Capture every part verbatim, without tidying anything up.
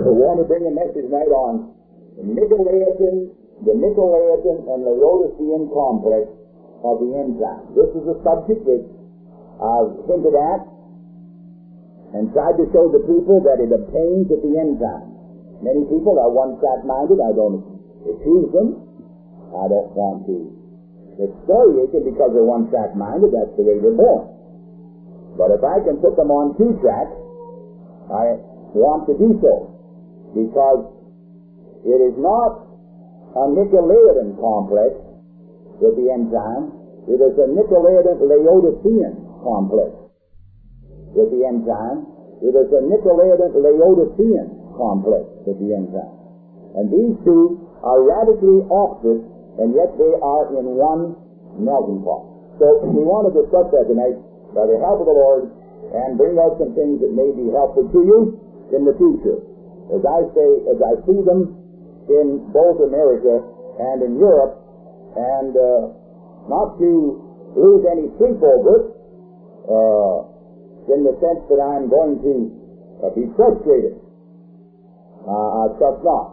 I want to bring a message tonight on the Nicolaitan, the Nicolaitan and Laodicean complex of the end time. This is a subject that I've hinted at and tried to show the people that it obtains at the end time. Many people are one-track-minded. I don't accuse them. I don't want to excoriate them because they're one-track-minded. That's the way they're born. But if I can put them on two tracks, I want to do so, because it is not a Nicolaitan complex at the end time. It is a Nicolaitan Laodicean complex at the end time. It is a Nicolaitan Laodicean complex at the end time. And these two are radically opposite, and yet they are in one melting pot. So we want to discuss that tonight by the help of the Lord and bring out some things that may be helpful to you in the future. As I say, as I see them in both America and in Europe, and uh, not to lose any sleep over it, uh, in the sense that I'm going to uh, be frustrated. Uh, I trust not.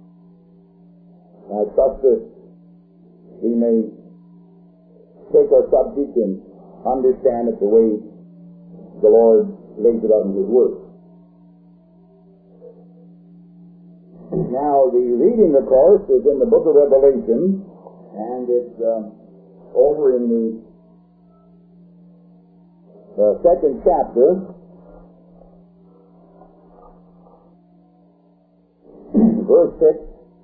I trust that we may take our subject and understand it the way the Lord lays it out in His Word. Now, the reading, of course, is in the book of Revelation, and it's uh, over in the uh, second chapter, verse six,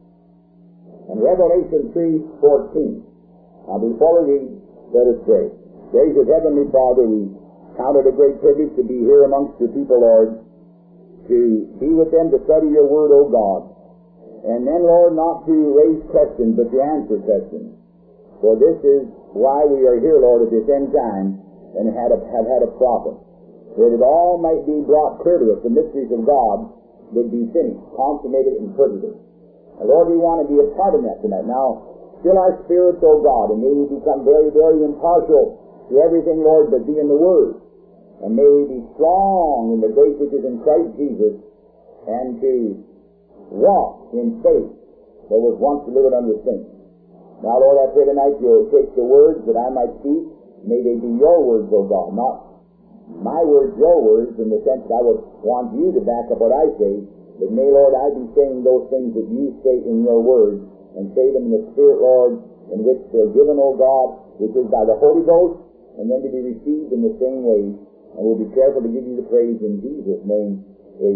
and Revelation three fourteen. Now, before we read, let us pray. Gracious Heavenly Father, we count it a great privilege to be here amongst your people, Lord, to be with them to study your Word, O God. And then, Lord, not to raise questions, but to answer questions. For this is why we are here, Lord, at this end time, and have, a, have had a prophet. That it all might be brought clear to us, the mysteries of God would be finished, consummated, and perfected. And Lord, we want to be a part of that tonight. Now, fill our spirits, O God, and may we become very, very impartial to everything, Lord, but be in the Word. And may we be strong in the grace which is in Christ Jesus, and to walk in faith that was once delivered unto the saints. Now, Lord, I pray tonight you'll take the words that I might speak. May they be your words, O God, not my words, your words, in the sense that I would want you to back up what I say, but may, Lord, I be saying those things that you say in your words, and say them in the Spirit, Lord, in which they're given, O God, which is by the Holy Ghost, and then to be received in the same way. And we'll be careful to give you the praise in Jesus' name.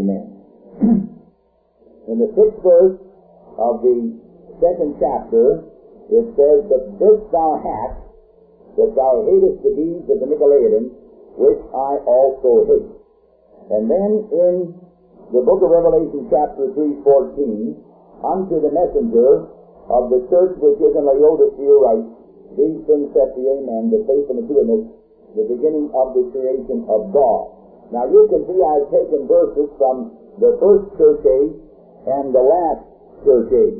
Amen. In the sixth verse of the second chapter, it says, But this thou hast, that thou hatest the deeds of the Nicolaitans, which I also hate. And then in the book of Revelation, chapter three fourteen, unto the messenger of the church which is in Laodicea write, These things saith the Amen, the faithful and true witness, the beginning of the creation of God. Now you can see I've taken verses from the first church age and the last church age.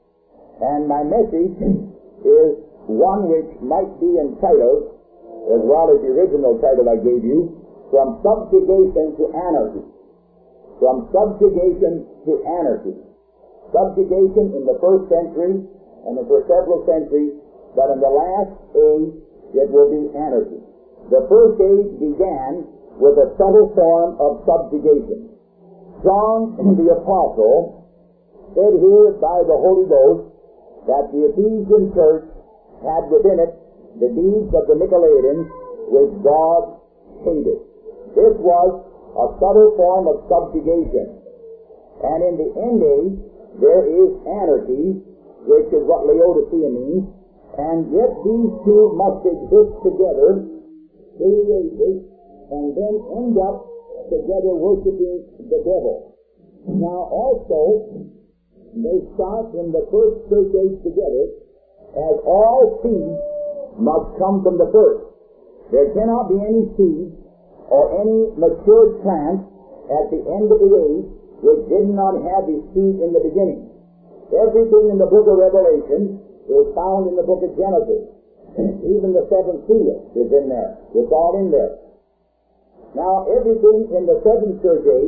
And my message is one which might be entitled, as well as the original title I gave you, From Subjugation to Anarchy. From Subjugation to Anarchy. Subjugation in the first century, and for several centuries, but in the last age it will be anarchy. The first age began with a subtle form of subjugation. John the Apostle said here by the Holy Ghost that the Ephesian church had within it the deeds of the Nicolaitans which God hated. This was a subtle form of subjugation. And in the end age, there is anarchy, which is what Laodicea means, and yet these two must exist together through the ages, and then end up together worshiping the devil. Now also, they start in the first church age together, as all seeds must come from the first. There cannot be any seed or any matured plant at the end of the age which did not have a seed in the beginning. Everything in the book of Revelation is found in the book of Genesis. Even the seventh seal is in there. It's all in there. Now, everything in the seventh church age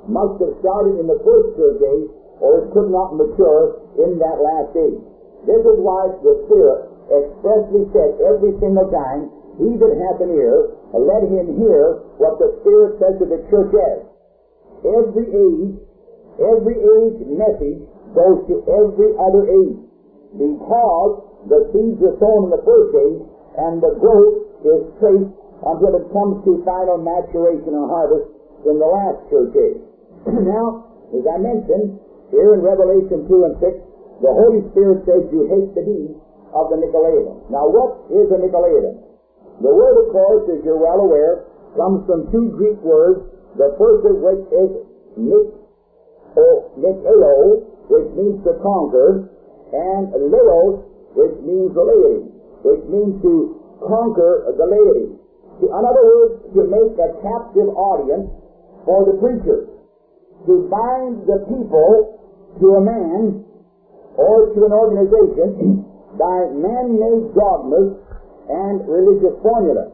must have started in the first church age, or it could not mature in that last age. This is why the Spirit expressly said every single time, he that hath an ear, let him hear what the Spirit says to the church as. Every age, every age message goes to every other age, because the seeds are sown in the first age, and the growth is traced until it comes to final maturation and harvest in the last church age. Now, as I mentioned, here in Revelation two and six, the Holy Spirit says you hate the deeds of the Nicolaitans. Now, what is a Nicolaitan? The word, of course, as you're well aware, comes from two Greek words, the first of which is nik, or nikao, which means to conquer, and laos, which means laity, which means to conquer the laity. In other words, to make a captive audience for the preacher, to bind the people to a man or to an organization by man-made dogmas and religious formula.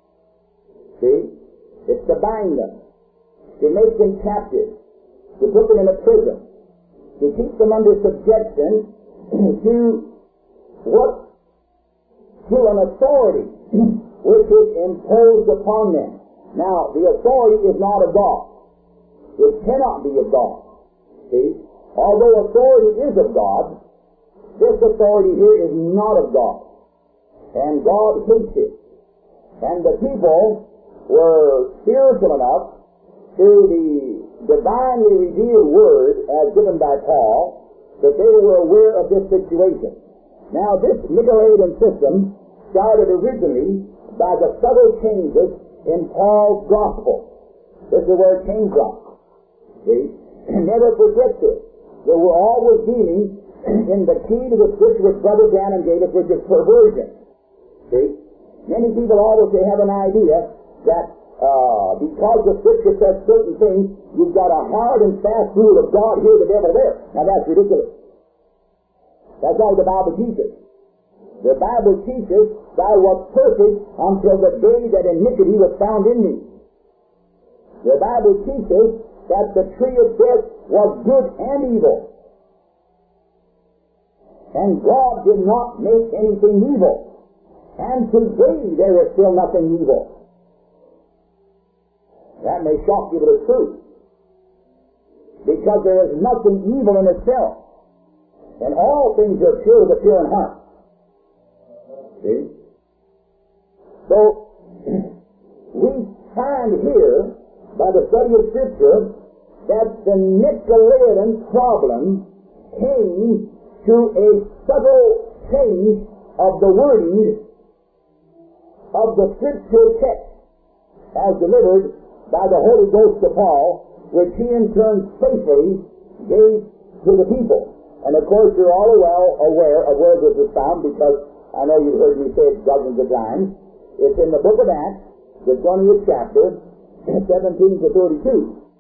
See? It's to bind them, to make them captive, to put them in a prison, to keep them under subjection to what? To an authority which is imposed upon them. Now, the authority is not of God. It cannot be of God. See? Although authority is of God, this authority here is not of God. And God hates it. And the people were spiritual enough through the divinely revealed word as given by Paul that they were aware of this situation. Now, this Nicolaitan system started originally by the subtle changes in Paul's gospel. This is where it came from. See? Never forget this. They were always dealing in the key to the scripture which Brother Branham gave us, which is perversion. See? Many people always they have an idea that uh, because the scripture says certain things, you've got a hard and fast rule of God here, the devil there. Now that's ridiculous. That's all the Bible teaches. The Bible teaches thou wast perfect until the day that iniquity was found in thee. The Bible teaches that the tree of death was good and evil. And God did not make anything evil. And today there is still nothing evil. That may shock you, but it's true. Because there is nothing evil in itself. And all things are pure to the pure in heart. See? So, we find here, by the study of Scripture, that the Nicolaitan problem came to a subtle change of the wording of the Scripture text as delivered by the Holy Ghost to Paul, which he in turn faithfully gave to the people. And of course you're all well aware of where this is found, because I know you've heard me say it dozens of times. It's in the book of Acts, the twentieth chapter, seventeen to thirty-two.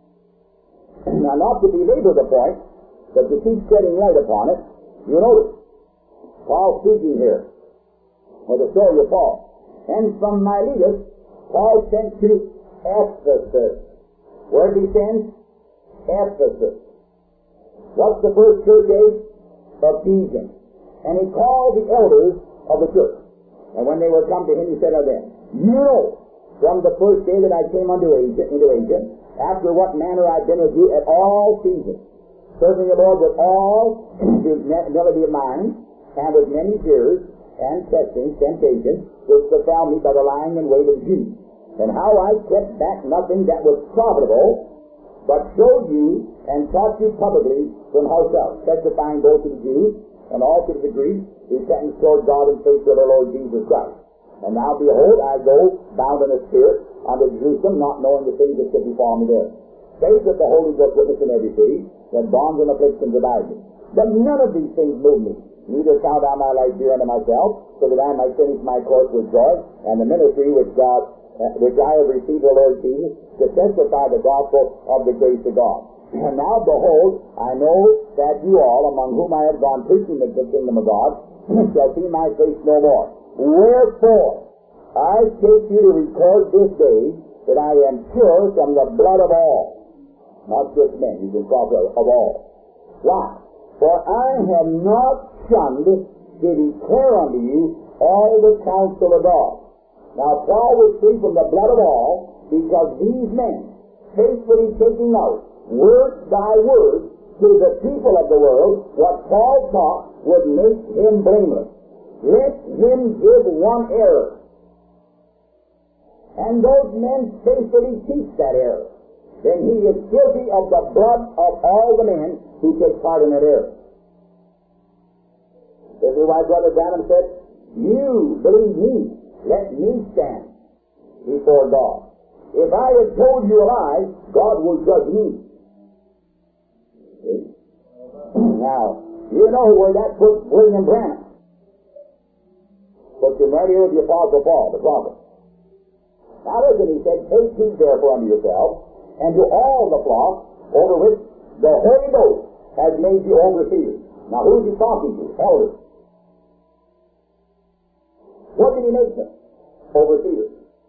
Now, not to belabor the point, but to keep shedding light upon it, you notice, Paul speaking here, or the story of Paul. And from Miletus, Paul sent to Ephesus. Where did he send? Ephesus. What's the first church age? Ephesians. And he called the elders of the church. And when they were come to him, he said unto them, you know, from the first day that I came unto Asia, into Asia, after what manner I've been with you at all seasons, serving the Lord with all humility of mind, and with many fears, and testings, temptations, which befell me by the lying and wait of Jews. And how I kept back nothing that was profitable, but showed you and taught you publicly from house out, testifying both to the Jews and also to the Greeks, repentance toward God and faith to our Lord Jesus Christ. And now behold, I go bound in a spirit unto Jerusalem, not knowing the things that should befall me there. Save that the Holy Ghost witness in every city, that bonds and afflictions abide me. But none of these things move me. Neither count I my life dear unto myself, so that I might finish my course with joy, and the ministry which God, uh, which I have received of the Lord Jesus, to testify the gospel of the grace of God. And now behold, I know that you all, among whom I have gone preaching the kingdom of God, shall see my face no more. Wherefore, I take you to record this day that I am pure from the blood of all. Not just men, you can talk of, of all. Why? For I have not shunned to declare unto you all the counsel of God. Now Paul was free from the blood of all, because these men, faithfully taking out, word by word, to the people of the world, what Paul taught would make him blameless. Let him give one error. And those men faithfully teach that error. Then he is guilty of the blood of all the men who take part in that error. This is why Brother Branham said, you believe me, let me stand before God. If I had told you a lie, God will judge me. Now, you know where that puts William Branham. Puts him right here with the Apostle Paul, the prophet. Now listen, he said, take heed therefore unto yourselves, and to all the flock over which the Holy Ghost has made you overseers. Now who is he talking to? Elders. What did he make them? Overseers.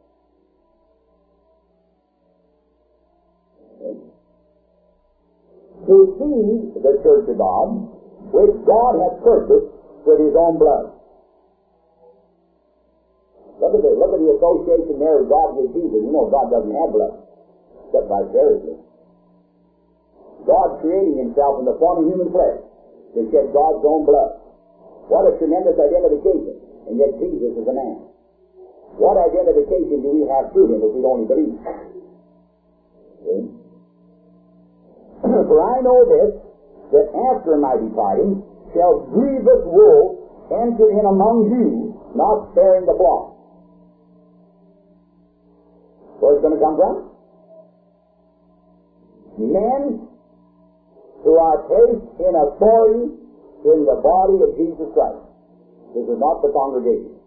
To feed the church of God, which God has purchased with his own blood. Look at the, look at the association there of God with Jesus. You know God doesn't have blood, except vicariously. God creating himself in the form of human flesh to shed God's own blood. What a tremendous identification. And yet Jesus is a man. What identification do we have through him if we only believe? See? For I know this, that after my departing shall grievous wolves enter in among you, not sparing the flock. Where's it going to come from? Men who are placed in authority in the body of Jesus Christ. This is not the congregation.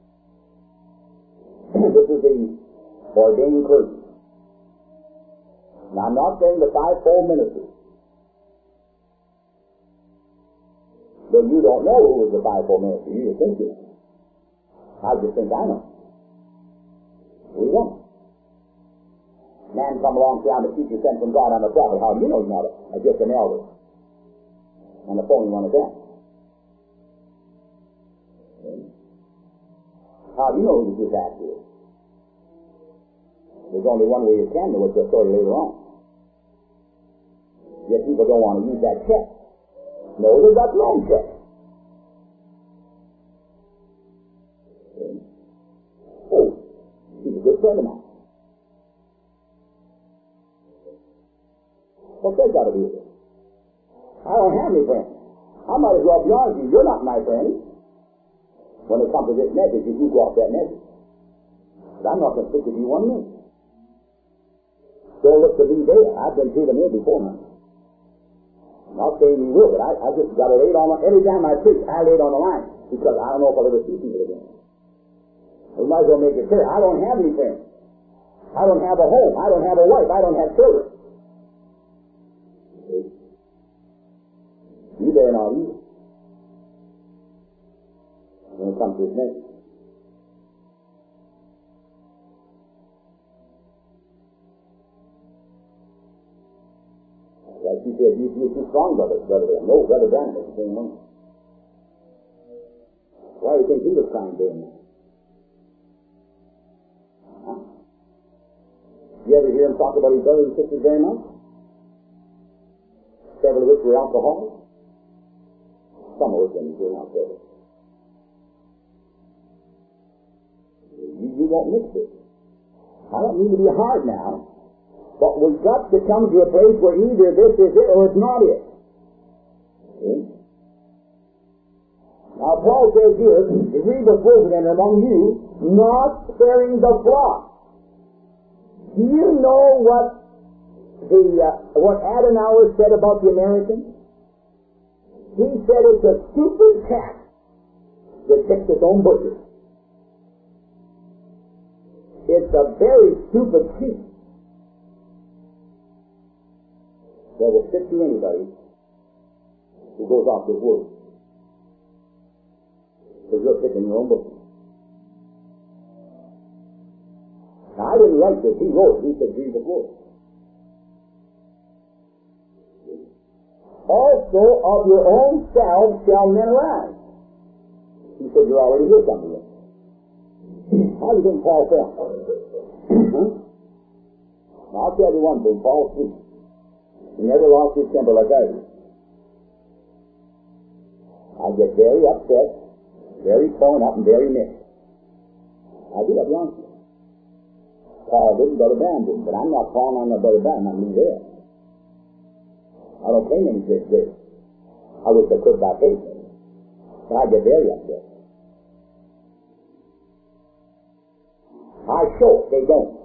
This is the ordained clergy. Now, I'm not saying the fivefold ministry. But you don't know who is the fivefold ministry. You just think it. I just think I know. We don't. Man come along, say, I'm a teacher sent from God, I'm a prophet. How do you know he's not a, a just an elder? And the phony one is that. How do you know who the just act is? There's only one way you can know, it's the story later on. Yet people don't want to use that check. No, they've got their own check. Oh, he's a good friend of mine. What's that got to do with it? I don't have any friends. I might as well be honest with you. You're not my friend. When it comes to this message, if you go off that message. But I'm not going to stick with you one minute. Don't look to me there. I've been through the mill before now. I'm not saying you will, but I, I just got to lay it on. Every time I preach, I lay it on the line. Because I don't know if I'll ever see people again. We might as well make it clear. I don't have any friends. I don't have a home. I don't have a wife. I don't have children. You better not either. When it comes to his message. Like he said, you feel too strong, brother, brother. No, Brother Branham is the same one. Why do you think he was trying doing that? Huh? You ever hear him talk about his brothers and sisters very much? Several of which were alcoholics. Some of us didn't do not there. You, you won't mix it. I don't mean to be hard now. But we've got to come to a place where either this is it or it's not it. See? Now Paul says here, the grievous wolves enter among you, not sparing the flock. Do you know what the uh, what Adenauer said about the Americans? He said it's a stupid cat that picks its own butcher. It's a very stupid sheep that will stick to anybody who goes off this wood. Because you're picking your own book. Now, I didn't write this. He wrote it. He said, Jesus wrote it. also of your own selves shall men arise. He said, you're already here, some of you. How do you think Paul felt? Huh? I'll tell you one thing, Paul speaks. He never lost his temper like I do. I get very upset, very torn up, and very mixed. I do, I'll be honest with you. Paul didn't, Brother Brown didn't, but I'm not calling on the Brother Brown, I'm leaving there. I don't claim any great grace. I wish I could by faith. But I get very upset. I show it, they don't.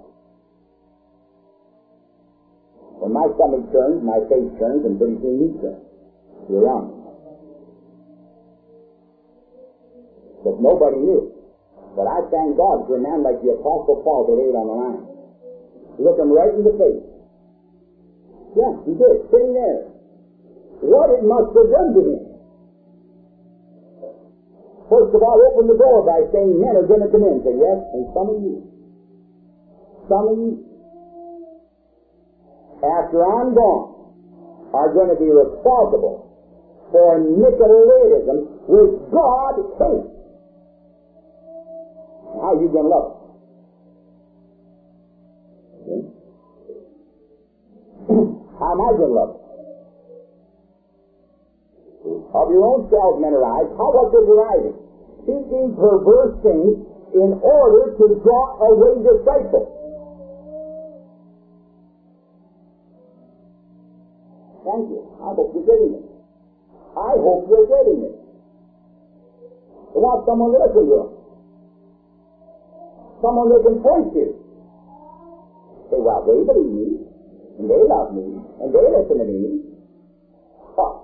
When my stomach turns, my face turns, and pretty soon he turns. You're around me. But nobody knew. But I thank God for a man like the Apostle Paul to lay it on the line. Look him right in the face. Yeah, he did, sitting there. What it must have done to him. First of all, open the door by saying men are going to come in. Say yes, and some of you. Some of you, after I'm gone, are going to be responsible for Nicolaitanism, which God hates. How are you going to love it? Okay. How am I going to love it? Of your own selves men arise. How about this arising? Speaking perverse things in order to draw away disciples. Thank you. I hope you're getting it. I hope you're getting it. You want someone to listen to them. Someone they can point to. Say, well, they believe me, and they love me, and they listen to me. Huh.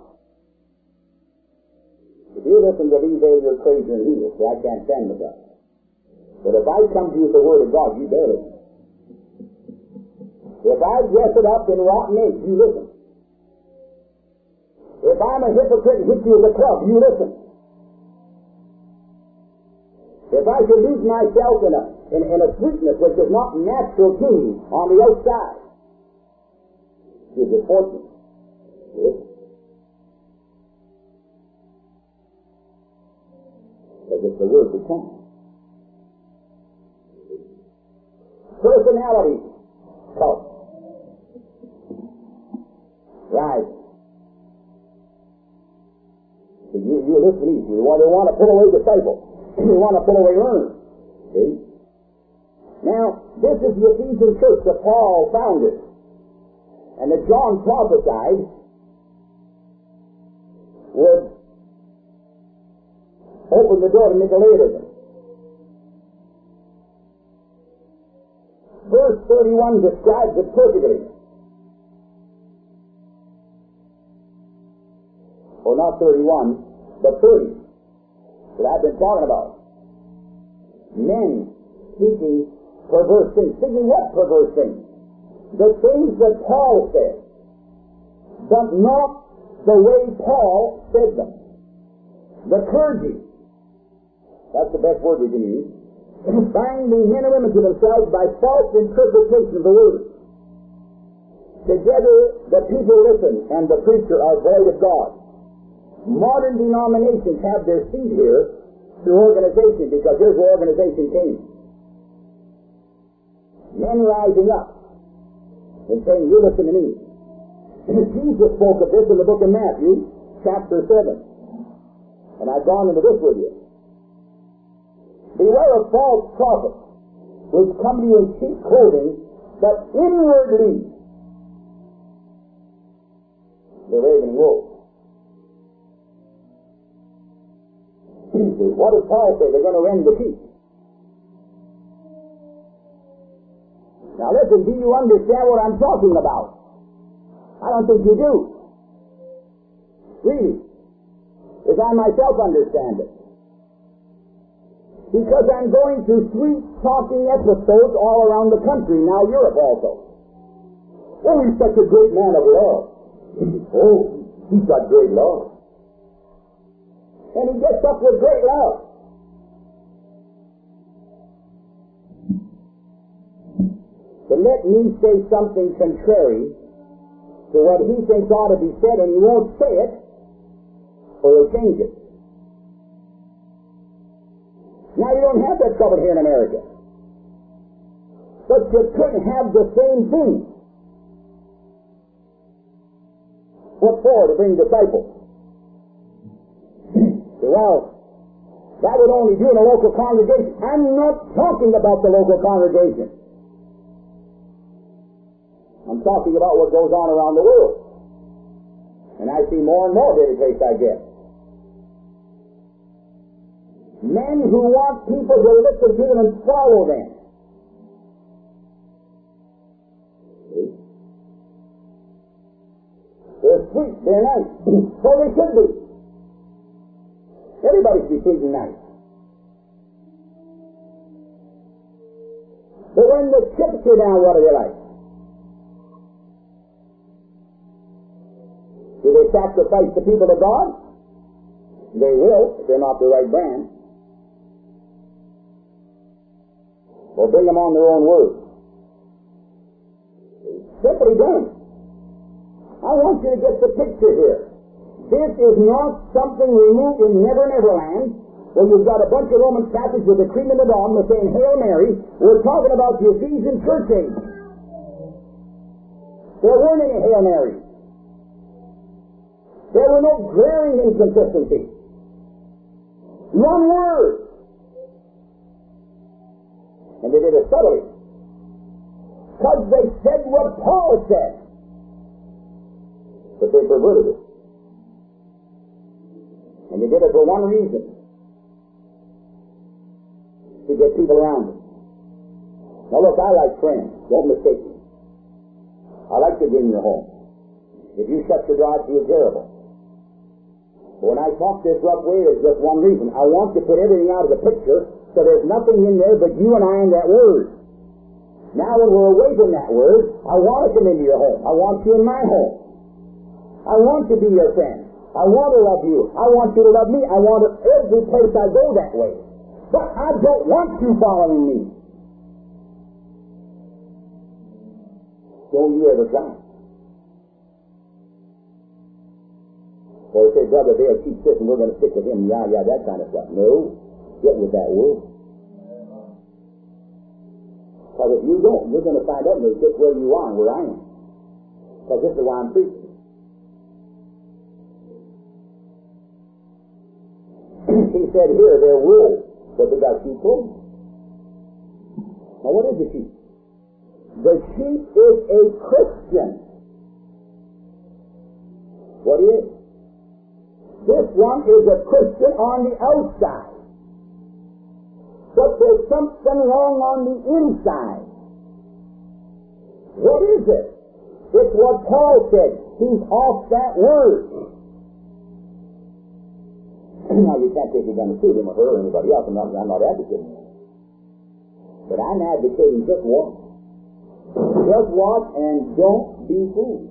If you listen to these, you're crazier than he is, so I can't stand with that. But if I come to you with the Word of God, you bear listen. If I dress it up in rotten eggs, you listen. If I'm a hypocrite and hit you with a club, you listen. If I should lose myself in a, in, in a sweetness which is not natural to me on the outside, you're good fortune. Listen. Because it's the word we can. Personality cult. Right. So you, you listen easy. You want, they want to pull away disciples. You want to pull away learners. See? Now, this is the Ephesian church that Paul founded. And that John prophesied would open the door to Nicolaitanism. Verse thirty-one describes it perfectly. Or not thirty-one, but thirty. That I've been talking about. Men speaking perverse things. Speaking what perverse things? The things that Paul said, but not the way Paul said them. The clergy, that's the best word we can use, binding men and women to themselves by false interpretation of the word. Together the people listen and the preacher are void of God. Modern denominations have their seat here through organization, because here's where organization came. Men rising up and saying, you listen to me. Jesus spoke of this in the book of Matthew, chapter seven. And I've gone into this with you. Beware of false prophets, which come to you in cheap clothing, but inwardly they're ravening wolves. What does Paul say? They're going to rend the sheep. Now listen, do you understand what I'm talking about? I don't think you do. Really. As I myself understand it. Because I'm going through sweet talking episodes all around the country, now Europe also. Oh, he's such a great man of love. Oh, he's got great love. And he gets up with great love. But let me say something contrary to what he thinks ought to be said, and he won't say it, or he'll change it. Now, you don't have that trouble here in America. But you could have the same thing. What for? To bring disciples. Well, that would only do in a local congregation. I'm not talking about the local congregation. I'm talking about what goes on around the world. And I see more and more every place I get. Men who want people to listen to them and follow them. They're sweet, they're nice. So they should be. Everybody should be sweet and nice. But when the chips are down, what are they like? Do they sacrifice the people to God? They will, if they're not the right brand. Or bring them on their own word. Simply done. I want you to get the picture here. This is not something removed in Never Never Land, where you've got a bunch of Roman Catholics with the cream in the dogma saying Hail Mary. We're talking about the Ephesian church age. There weren't any Hail Marys. There were no glaring inconsistencies. One word. And they did it subtly. Because they said what Paul said. But they perverted it. And they did it for one reason. To get people around them. Now look, I like friends. Don't mistake me. I like to be in your home. If you shut your door, I feel terrible. But when I talk this rough way, there's just one reason. I want to put everything out of the picture, so there's nothing in there but you and I and that word. Now when we're away from that word, I want to come into your home. I want you in my home. I want to be your friend. I want to love you. I want you to love me. I want to, every place I go that way. But I don't want you following me. Don't you ever try. Or say, brother, they'll keep this and we're going to stick with him. Yeah, yeah, that kind of stuff. No. Get with that word. Because if you don't, you're going to find out just where you are and where I am. Because this is why I'm preaching. He said here, they're wolves, but they got sheep clothing. Now what is a sheep? The sheep is a Christian. What is? This one is a Christian on the outside. But there's something wrong on the inside. What is it? It's what Paul said. He's off that word. Now, you can't take it down to suit him or her or anybody else. I'm not, I'm not advocating that. But I'm advocating just watch. Just watch and don't be fooled.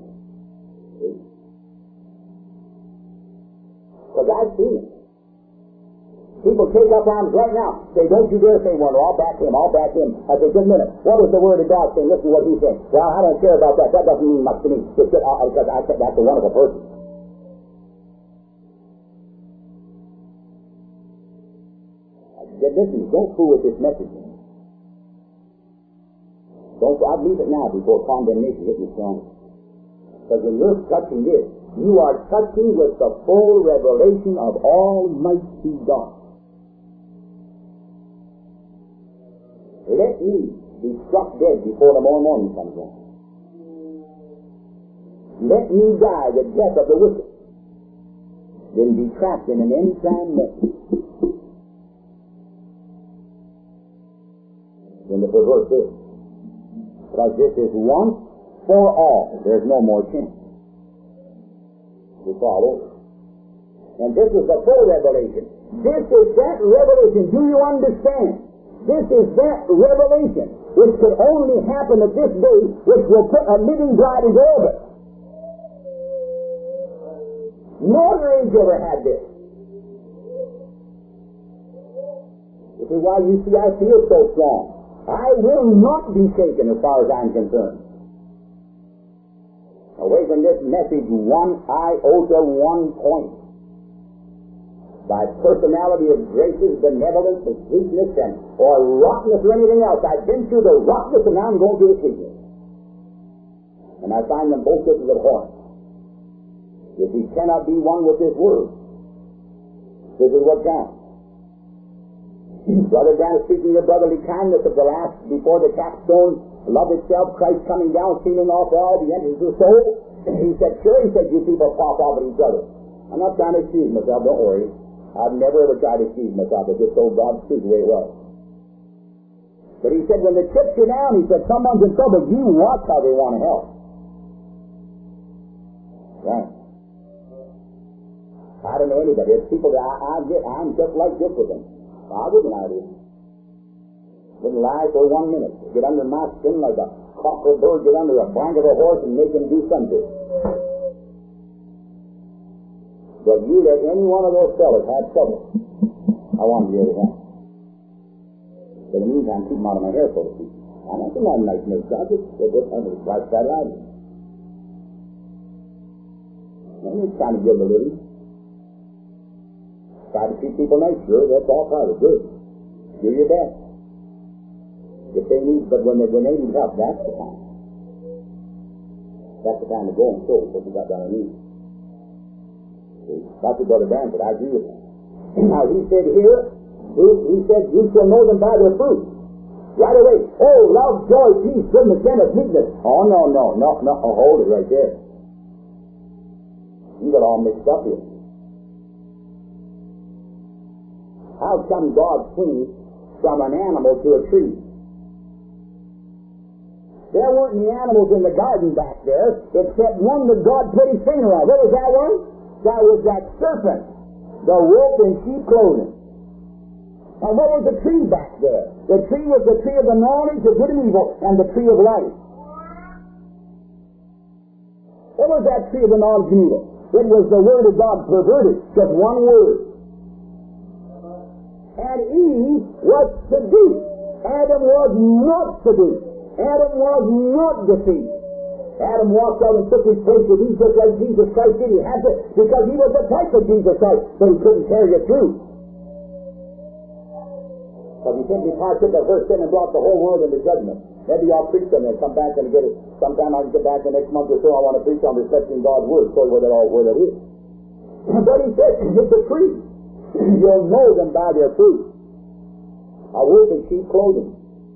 Because I've seen it. People take up arms right now. Say, don't you dare say one, or I'll back him, I'll back him. I say, just a minute. What was the word of God saying? Listen to what he said. Well, I don't care about that. That doesn't mean much to me. It's just, uh, because I think that's a wonderful person. Listen, don't fool with this message. Don't, I'll leave it now before condemnation hits you strong. Because when you're touching this, you are touching with the full revelation of Almighty God. Let me be struck dead before tomorrow morning comes on. Let me die the death of the wicked, then be trapped in an end-time message. Than the perverse is. Because this is once for all. There's no more chance. It's all over. And this is the full revelation. This is that revelation. Do you understand? This is that revelation which could only happen at this day, which will put a living bride into orbit. No other age ever had this. This is why you see I feel so strong. I will not be shaken as far as I'm concerned. Now away from this message one iota, one point. By personality of graces, benevolence, and sweetness, and or rottenness or anything else. I've been through the rottenness and now I'm going through the sweetness. And I find them both just as abhorrent. If we cannot be one with this word, this is what counts. Brother Dan is speaking of brotherly kindness of the last, before the capstone, love itself, Christ coming down, sealing off all the entrances of the soul. He said, sure, he said, you people pop off at each other. I'm not trying to excuse myself, don't worry. I've never ever tried to excuse myself. I just told God's truth the way it was. But he said, when the chips are down, he said, someone's in trouble. You watch how they want to help. Right. I don't know anybody. It's people that I, I get, I'm just like this with them. I wouldn't lie to you. Wouldn't lie for one minute. Get under my skin like a cockle bird, get under a blanket of a horse and make him do something. But you let any one of those fellas have trouble, I want to be able to help. But in the meantime, keep them out of my hair, so to speak. I'm not a nice name, God. It's just under the price that out of me. I'm just trying to give a living. Try to treat people nice, sure, that's all part of it. Good. Do your best. If they need, but when they, when they need help, that's the time. That's the time to go and show what you got down on knees. That's what Brother Dan said. I agree with him. Now, he said here, he, he said, you shall know them by their fruit. Right away. Oh, love, joy, peace, goodness, gentleness, meekness. Oh, no, no, no, no. Oh, hold it right there. You got all mixed up here. How come God changed from an animal to a tree? There weren't any animals in the garden back there, except one that God put his finger on. What was that one? That was that serpent, the wolf in sheep clothing. And what was the tree back there? The tree was the tree of the knowledge of good and evil, and the tree of life. What was that tree of the knowledge of evil? It was the word of God perverted, just one word. And Eve was seduced. Adam was not seduced. Adam was not deceived. Adam walked out and took his place with Eve just like Jesus Christ did. He had to, because he was the type of Jesus Christ, but he couldn't carry it through. But he simply partook of her sin and brought the whole world into judgment. Maybe I'll preach on that. Come back and get it. Sometime I can get back the next month or so. I want to preach on reflecting God's word. Show you where that all where that is. But he said, it's a tree. You'll know them by their fruit. A wolf in sheep clothing.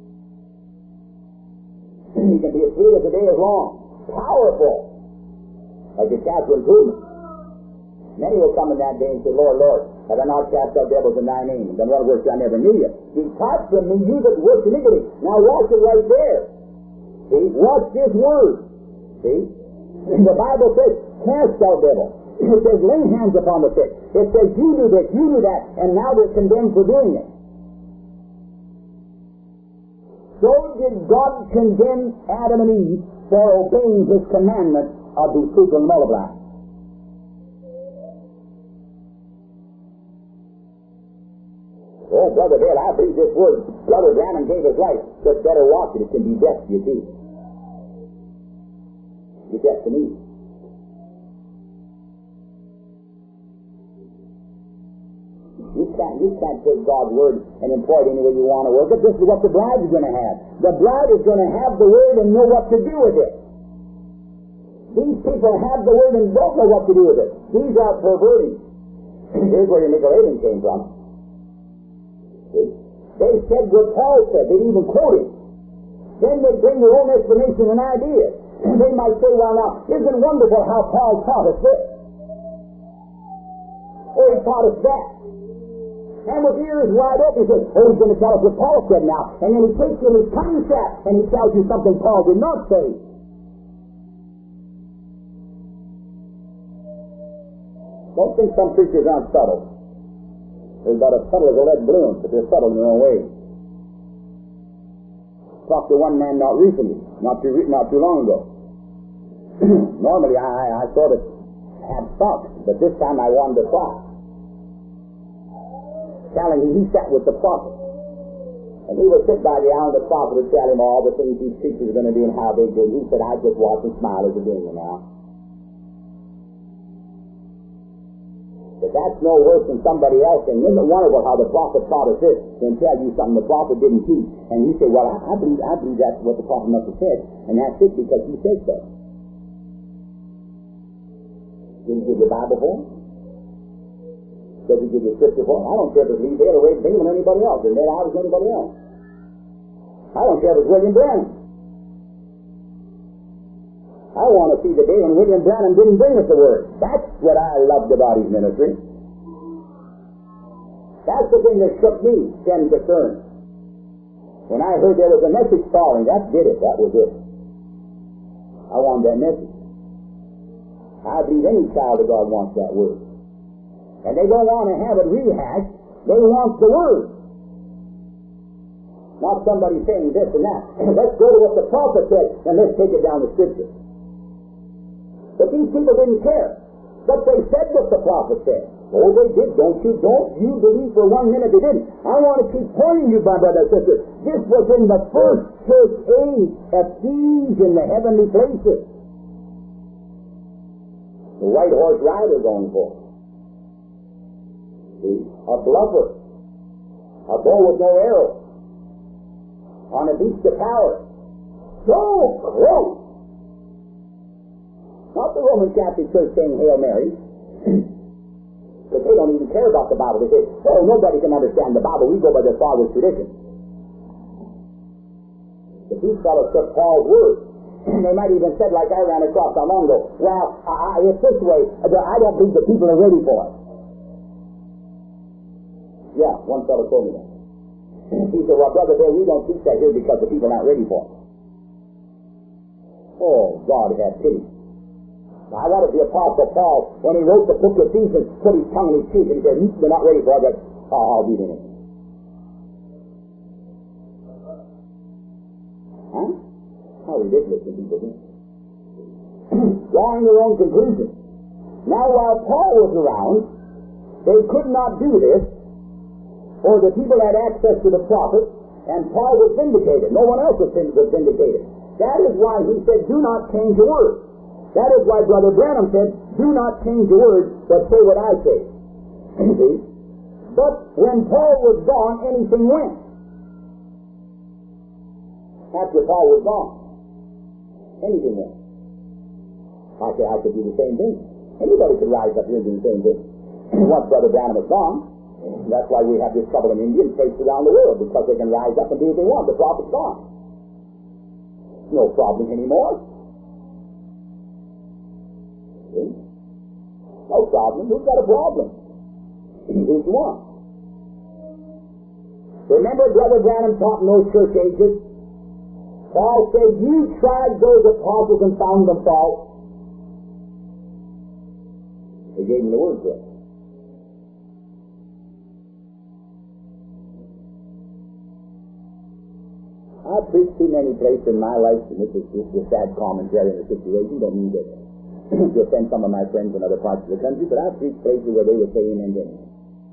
He can be as sweet as the day is long. Powerful. Like a Catherine Kuhlman. Many will come in that day and say, Lord, Lord, have I not cast out devils in thy name? And then one works I never knew you. Depart from me, you that work iniquity. Now watch it right there. See? Watch this word. See? The Bible says, cast out devils. It says, lay hands upon the sick. It says, you do this, you do that, and now they're condemned for doing it. So did God condemn Adam and Eve for obeying his commandment of be fruitful and multiply. Oh, Brother Dale, I believe this word. Brother Branham gave his life. Just better watch it. It can be death to you, too. It's death to me. You can't, you can't take God's word and employ it any way you want to work it. This is what the bride's going to have. The bride is going to have the word and know what to do with it. These people have the word and don't know what to do with it. These are perverting. Here's where your Nicolaitans came from. See? They said what Paul said. They'd even quote it. Then they bring their own explanation and ideas. They might say, well now, isn't it wonderful how Paul taught us this? Or he taught us that. And with ears wide open, he says, oh, he's going to tell us what Paul said now. And then he takes in his cunning trap and he tells you something Paul did not say. Don't think some preachers aren't subtle. They're about as subtle as a lead balloon, but they're subtle in their own way. Talked to one man not recently, not too not too long ago. Normally I, I sort of have thoughts, but this time I wanted to talk. Telling him he sat with the prophet. And he would sit by the hour and the prophet would tell him all the things these preachers are going to do and how they do. He said, I just watch and smile as they're doing it now. But that's no worse than somebody else saying, isn't it wonderful how the prophet taught us this, and tell you something the prophet didn't teach. And you say, well, I, I believe I believe that's what the prophet must have said, and that's it because he said so. Did he give you a Bible for him? Does he give you scripture for him? I don't care if it's Lee Dale or Ray Bingham or anybody else, or Ned Adams or anybody else. I don't care if it's William Branham. I want to see the day when William Branham didn't bring us the Word. That's what I loved about his ministry. That's the thing that shook me, then to turn. When I heard there was a message following, that did it. That was it. I wanted that message. I believe any child of God wants that Word. And they don't want to have it rehashed. They want the Word. Not somebody saying this and that. Let's go to what the prophet said, and let's take it down the Scripture. But these people didn't care. But they said what the prophet said. Oh, they did, don't you? Don't you believe for one minute they didn't. I want to keep pointing you, my brother and sister. This was in the first church age, at these in the heavenly places. The white horse rider going for. See? A bluffer. A bow with no arrow. On a beast of power. So close. Not the Roman Catholic Church saying Hail Mary. Because they don't even care about the Bible. They say, oh, nobody can understand the Bible. We go by the Father's tradition. But these fellows took Paul's word. They might even said, like I ran across not long ago, well, I, it's this way. I don't believe the people are ready for it. Yeah, one fellow told me that. He said, well, Brother Bill, we don't teach that here because the people are not ready for it. Oh, God have pity. I wanted the Apostle Paul, when he wrote the book of Ephesians, put his tongue in his cheek and he said, they're not ready for it, but oh, I'll be in it. Huh? How ridiculous the people do. Drawing their own conclusions. Now, while Paul was around, they could not do this, for the people had access to the prophet, and Paul was vindicated. No one else was vindicated. That is why he said, do not change the word. That is why Brother Branham said, do not change the word, but say what I say. See? But when Paul was gone, anything went. After Paul was gone, anything went. I could, I could do the same thing. Anybody could rise up here and do the same thing. Once Brother Branham is gone, that's why we have this trouble in India and states around the world, because they can rise up and do what they want. The prophet's gone. No problem anymore. See? No problem. Who's got a problem? Who's the one? Remember Brother Branham taught in those church ages? Paul said, you tried those apostles and found them false. He gave them the word for it. I've preached too many places in my life, and this is just a sad commentary on the situation. Don't mean to, to offend some of my friends in other parts of the country, but I've preached places where they would say amen to anything.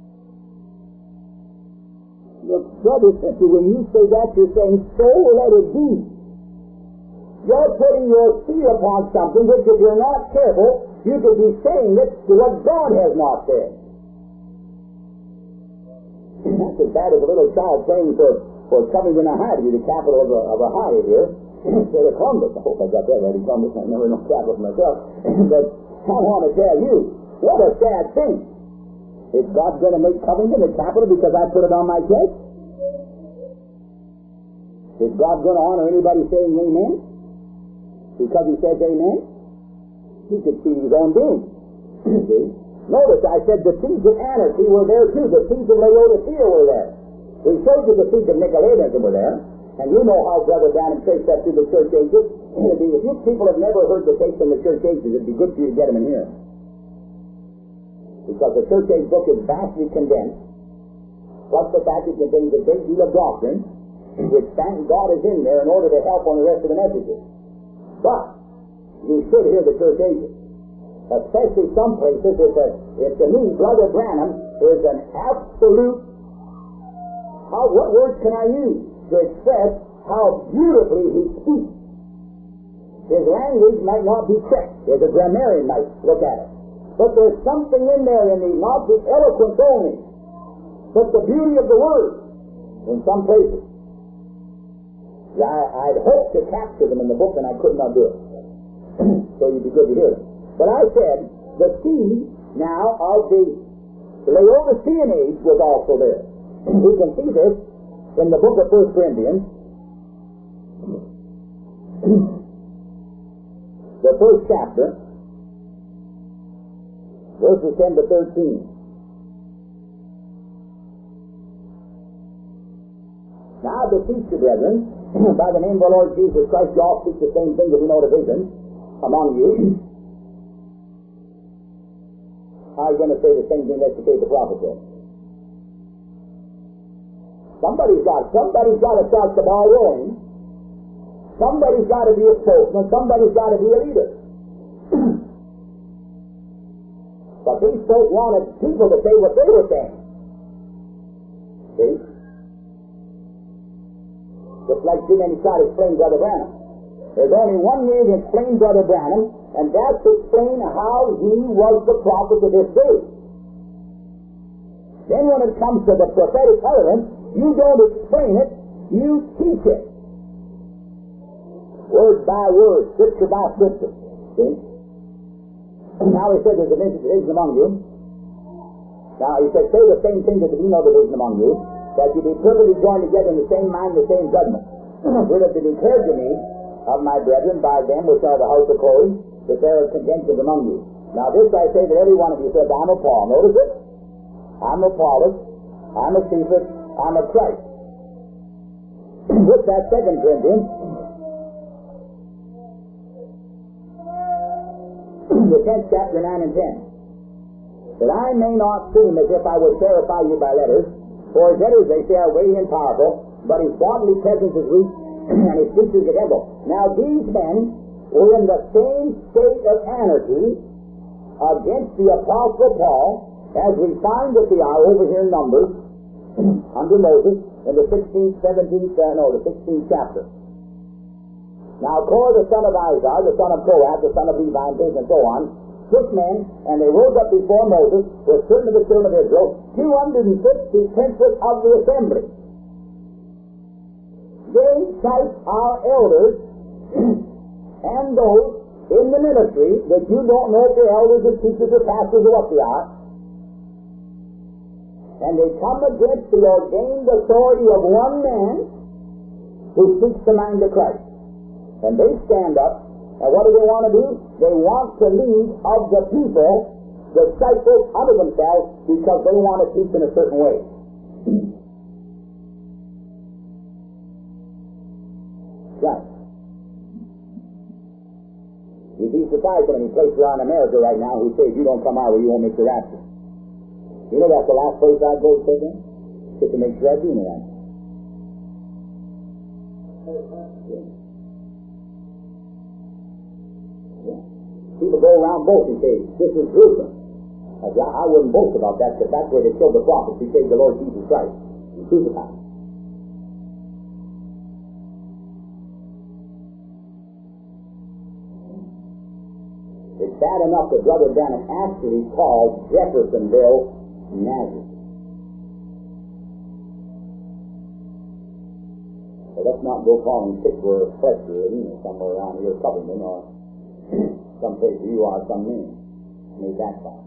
Look, brother, sister, when you say that, you're saying, so let it be. You're putting your seal upon something which, if you're not careful, you could be saying it to what God has not said. That's as bad as a little child praying for, for Covington, Ohio, to be the capital of, of Ohio here, instead of Columbus. I hope I got that right, in Columbus. I never know capital for myself. But I want to tell you, what a sad thing. Is God going to make Covington the capital because I put it on my chest? Is God going to honor anybody saying amen? Because he says amen? He could see his own doom. See? Notice I said the seeds of anarchy were there too. The seeds of Laodicea were there. We showed you the seeds of Nicolaitanism were there. And you know how Brother Branham traced that through the church ages. If you people have never heard the tape from the church ages, it'd be good for you to get them in here. Because the church age book is vastly condensed, plus the fact it contains a great deal of doctrine, which thank God is in there in order to help on the rest of the messages. But you should hear the church ages. Especially some places, it's, a, it's to me, Brother Branham is an absolute, how, what words can I use to express how beautifully he speaks? His language might not be checked, as a grammarian might look at it. but there's something in there in the, not the eloquence only, but the beauty of the Word in some places. I, I'd hoped to capture them in the book, and I could not do it. So you'd be good to hear them. But I said, the seed now of the Laodicean age was also there. We can see this in the book of First Corinthians, the first chapter, verses ten to thirteen. Now I beseech you, brethren, by the name of the Lord Jesus Christ, you all speak the same thing, that we know division among you. I was going to say the same thing that you say the prophet said. Somebody's got, somebody's got to start the ball rolling. Somebody's got to be a spokesman. Somebody's got to be a leader. But these folk wanted people to say what they were saying. See? Just like too many try to explain Brother Branham. There's only one way to explain Brother Branham, and that's to explain how he was the prophet of this day. Then when it comes to the prophetic utterance, you don't explain it, you teach it. Word by word, scripture by scripture. See? Now he said there's a division among you. Now he said, say the same thing that we know division among you, that you be perfectly joined together in the same mind and the same judgment. It has been declared to me of my brethren by them which are the house of Chloe, that there are contentions among you. Now this I say that every one of you says, I'm a Paul. Notice it? I'm a Paulus. I'm a Cephas. I'm a Christ. With that second Corinthians, the tenth chapter, nine and ten. That I may not seem as if I would terrify you by letters, for his letters, they say, are weighty and powerful, but his bodily presence is weak, and his speech is temple. Now these men were in the same state of anarchy against the Apostle Paul, as we find that they are over here in Numbers, under Moses, in the sixteenth, seventeenth, uh, no, the sixteenth chapter. Now Korah, the son of Izhar, the son of Kohath, the son of Levi, and so on, took men, and they rose up before Moses with certain of the children of Israel, two hundred fifty princes of the assembly. They cite our elders and those in the ministry that you don't know if they're elders or teachers or pastors or what they are, and they come against the ordained authority of one man who speaks the mind of Christ. And they stand up, and what do they want to do? They want to lead of the people, disciples unto themselves, because they want to teach in a certain way. Right. You'd be surprised at any place around America right now who say, if you don't come our way, you won't make the rapture. You know that's the last place I'd go to say that? Just to make sure I do know that. People go around boasting and say, this is Jerusalem. I, I wouldn't boast about that, because that's where they killed the prophets who saved the Lord Jesus Christ. He crucified him. It's bad enough that Brother Branham actually called Jeffersonville Nazareth. So let's not go calling Pittsburgh, Presbyterian, or you know, somewhere around here, Covington, or some place where you are, some name. Made that far.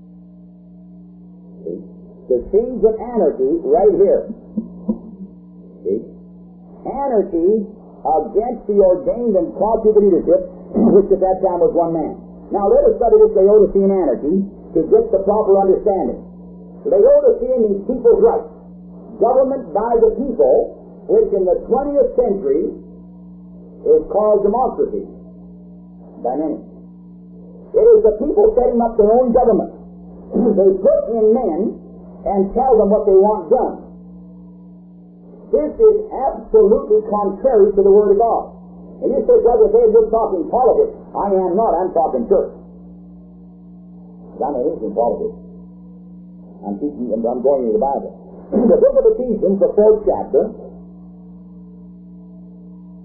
See? The seeds of anarchy right here. See? Anarchy against the ordained and called to the leadership, which at that time was one man. Now let us study this Laodicean anarchy to get the proper understanding. Laodicea means people's rights. Government by the people, which in the twentieth century is called democracy by many. It is the people setting up their own government. They put in men and tell them what they want done. This is absolutely contrary to the Word of God. And you say, Brother Dave, you're talking politics. I am not. I'm talking church. I'm not in politics. I'm teaching. I'm going to the Bible. The book of Ephesians, the fourth chapter,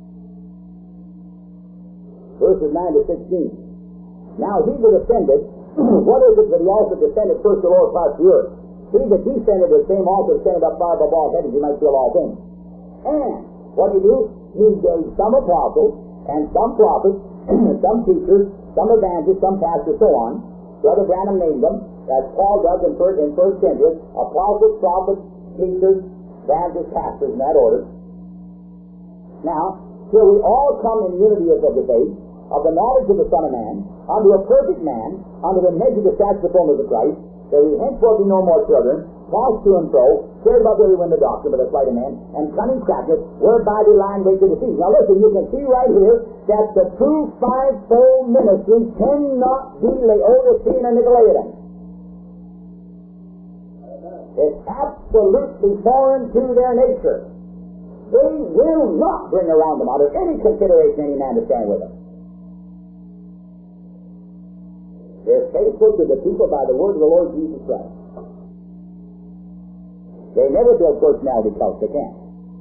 verses nine to sixteen. Now he that ascended what is it that he also descended first to the lower parts of the earth? He that descended the same also descended up far above all heavens, he might fill all things. And what did he do? He gave some apostles, and some prophets, some teachers, some evangelists, some pastors, so on. Brother Branham named them, as Paul does in first, in first Corinthians, apostles, prophets, teachers, evangelists, pastors, in that order. Now, till we all come in unity of the faith, of the knowledge of the Son of Man, unto a perfect man, unto the measure of the stature of the fullness of Christ, that we henceforth be no more children, tossed to and fro, carried about every wind of doctrine by the sleight of men, and cunning craftiness, whereby they lie in wait to deceive. Now listen, you can see right here that the true fivefold ministry cannot be Laodicean and Nicolaitan. It's absolutely foreign to their nature. They will not bring around them out of any consideration any man to stand with them. They're faithful to the people by the word of the Lord Jesus Christ. They never build personality cults. They can't.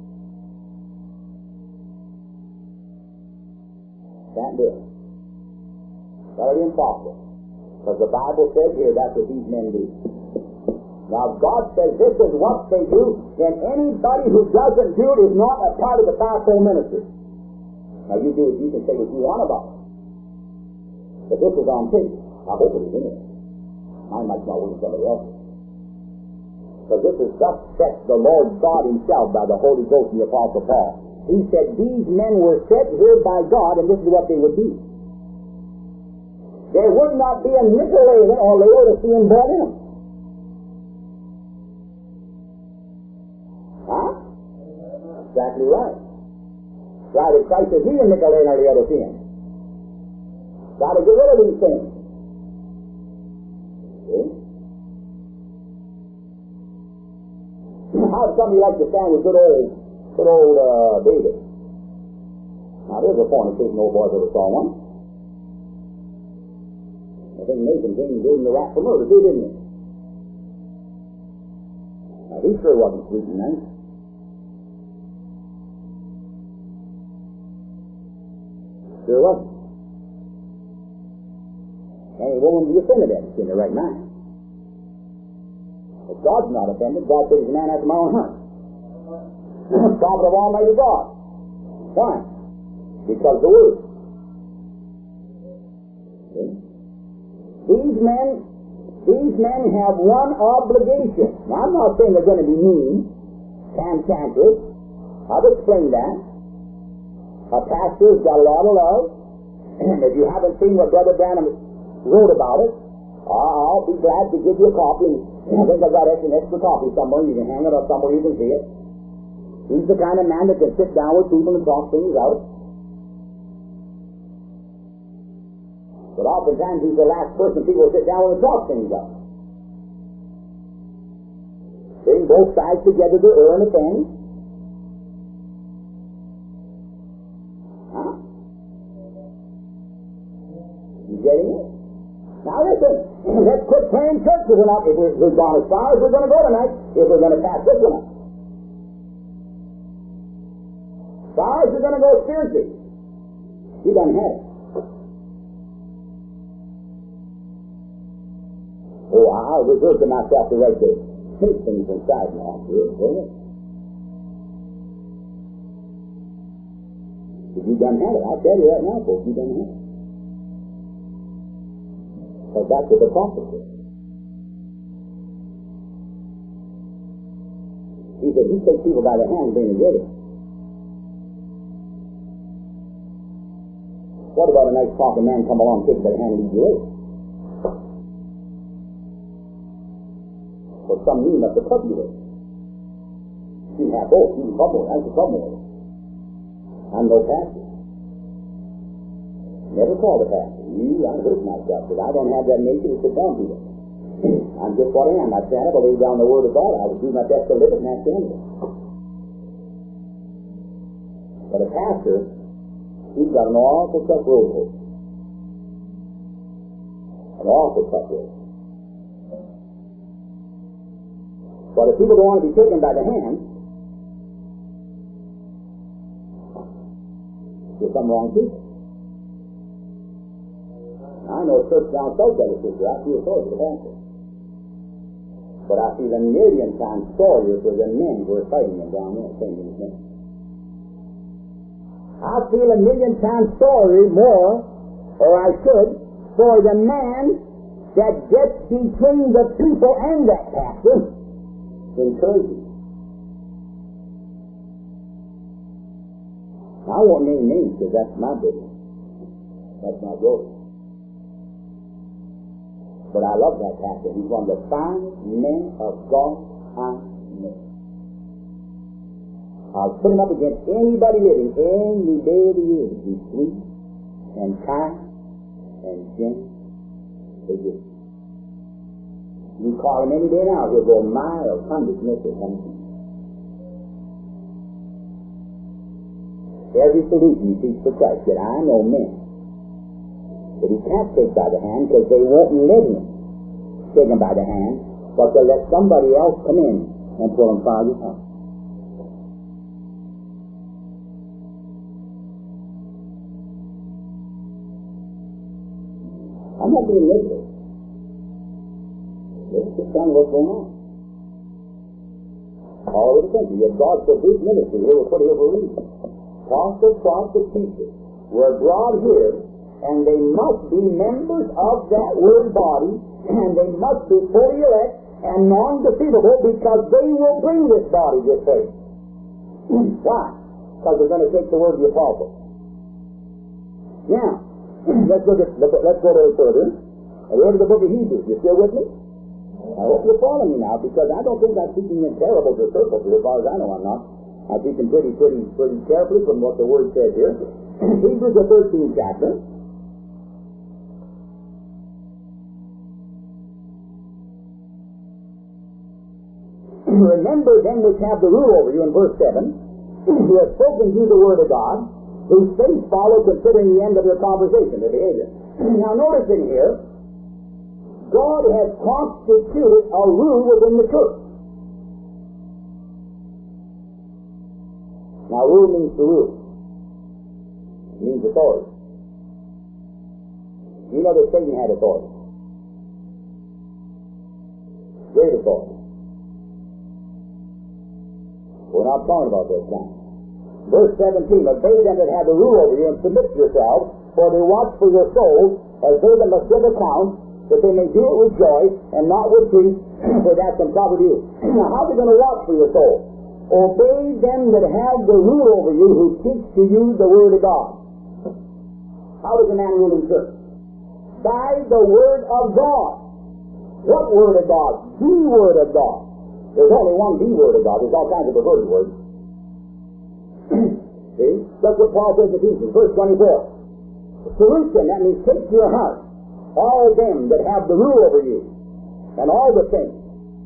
Can't do it. Very impossible. Because the Bible says here that's what these men do. Now, if God says this is what they do, then anybody who doesn't do it is not a part of the fivefold ministry. Now, you do it, you can say what you want about it. But this is on tape. I hope it is in it. Mine might not work somebody else's. Because this is thus saith the Lord God himself by the Holy Ghost and the Apostle Paul. He said these men were set here by God, and this is what they would do. There would not be a Nicolaitan or Laodicean born in them. Huh? Exactly right. Right, if Christ is he a Nicolaitan or Laodicean. Got to get rid of these things. See? How'd somebody like to stand with good old, good old uh, David? Now, there's a fornicating old boy that ever saw one. I think Nathan King gave him the rap for murder, too, didn't he? Now, he sure wasn't sweet and nice. Sure wasn't. Any woman be offended at it in the right mind. If God's not offended, God says, man after my own heart. Prophet of Almighty God. Why? Because the Word. See? These men, these men have one obligation. Now, I'm not saying they're going to be mean, cantankerous. I've explained that. A pastor's got a lot of love. And if you haven't seen what Brother Branham wrote about it, I'll be glad to give you a copy. I think I've got an extra copy somewhere. You can hang it up somewhere you can see it. He's the kind of man that can sit down with people and talk things out. But oftentimes he's the last person people sit down with and talk things out. Bring both sides together to earn a thing. Huh? You getting it? Now listen, let's quit playing church if we're not, if we're, we've gone as far as we're going to go tonight, if we're going to pass this one up. As far as we're going to go spiritually, you done had it. Oh, I'll reserve to myself the right to take things inside now, sure, won't it? If you done had it, I'll tell you right now, folks, you done had it. Because that's what the prophet said. He said, he takes people by the hand and bring them together. What about a nice talking man come along, take you by the hand and lead you away? Or some mean enough to club you with. You can have both. You can club more. That's the club more. I'm no pastor. Never called a pastor. You, I hurt myself because I don't have that nature to sit down to it. I'm just what I am. I stand up, I lay down the Word of God. I would do my best to live it, and that's the end of it. But a pastor, he's got an awful tough road to hoe. An awful tough road. But if people don't want to be taken by the hand, there's something wrong with people. I I know a church down south that is sister. I feel sorry for the pastor. But I feel a million times sorrier for the men who are fighting him down there, saying his name. I feel a million times sorry more, or I should, for the man that gets between the people and that pastor, encouraging. I won't name names because that's my business. That's not yours. But I love that pastor. He's one of the finest men of God I know. I'll put him up against anybody living any day of the year. He's sweet and kind and gentle. You call him any day now, he'll go miles, hundreds, meters, hundreds. Every solution he seeks for Christ, yet I know men that he can't take by the hand because they won't let him take him by the hand, but they'll let somebody else come in and pull him farther up. I'm not being negative. Let's just tell me what's going on. All over the country, yet God said this ministry here was put here for a reason. Apostles, prophets, teachers were brought here, and they must be members of that word body, and they must be fully elect and non-defeatable, because they will bring this body this way. Why? Because they're going to take the word of the apostle. Now, let's look at the, let's go a little further. And go to the book of Hebrews. You still with me? I hope you're following me now, because I don't think I'm teaching in parables or circles here. As far as I know, I'm not. I'm teaching pretty, pretty, pretty carefully from what the word says here. Hebrews, the thirteenth chapter. Remember them which have the rule over you, in verse seven, who have spoken to you the word of God, whose faith follow considering the end of their conversation, their behavior. Now notice in here, God has constituted a rule within the church. Now rule means to rule. It means authority. You know that Satan had authority. Great authority. We're not talking about those times. Verse seventeen, obey them that have the rule over you, and submit yourselves, for they watch for your souls, as they that must give account, that they may do it with joy, and not with grief, for that's uncovered you. Now, how are they going to watch for your soul? Obey them that have the rule over you, who teach to you the word of God. How does a man rule in church? By the word of God. What word of God? The word of God. There's only one the word of God. There's all kinds of perverted words. See? That's what Paul says in Ephesians, verse twenty-four. Salute them, that means take to your heart all them that have the rule over you, and all the saints.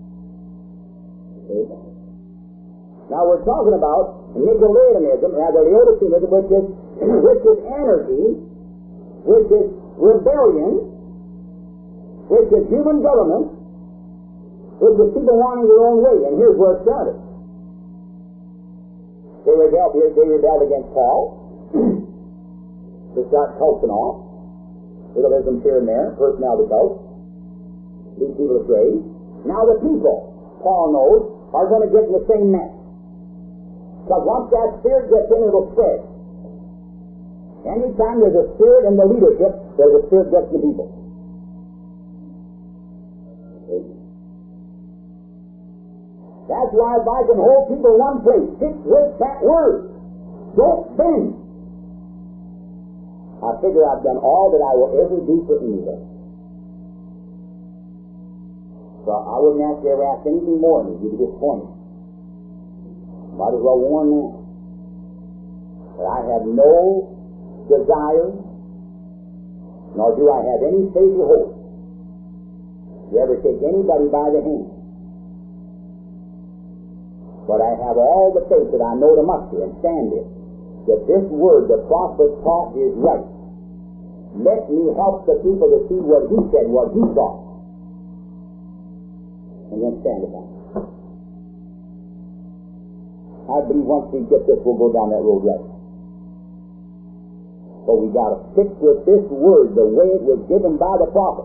See? Now we're talking about Nicolaitanism, rather Laodiceanism, which is, which is anarchy, which is rebellion, which is human government, which is people wanting their own way. And here's where it started. They rebelled, they rebelled against Paul. They start culting off. Legalism here and there, personality cult. Lead people astray. Now the people, Paul knows, are going to get in the same mess. Because once that spirit gets in, it'll spread. Anytime there's a spirit in the leadership, there's a spirit gets in the people. See? That's why if I can hold people in one place, stick with that word. Don't bend. I figure I've done all that I will ever do for anybody. So I wouldn't have to ever ask anything more than you to disappoint me. Might as well warn now. But I have no desire, nor do I have any faith or hope to ever take anybody by the hand. But I have all the faith that I know to muster and stand in, that this word the prophet taught is right. Let me help the people to see what he said, what he thought, and then stand upon it. I believe once we get this, we'll go down that road right. But we got to stick with this word the way it was given by the prophet.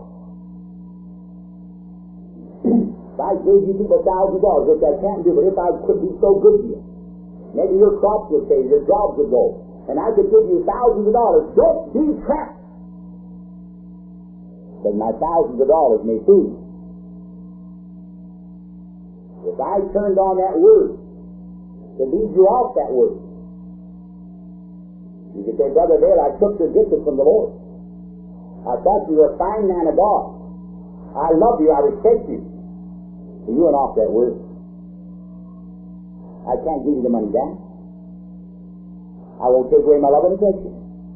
If I gave you people a thousand dollars, which I can't do, but if I could be so good to you, maybe your crops would pay, your jobs would go, and I could give you thousands of dollars. Don't be trapped. But my thousands of dollars may fool you. If I turned on that word to lead you off that word, you could say, Brother Dale, I took your gifts from the Lord. I thought you were a fine man of God. I love you, I respect you. But you went off that word. I can't give you the money back. I won't take away my love and affection.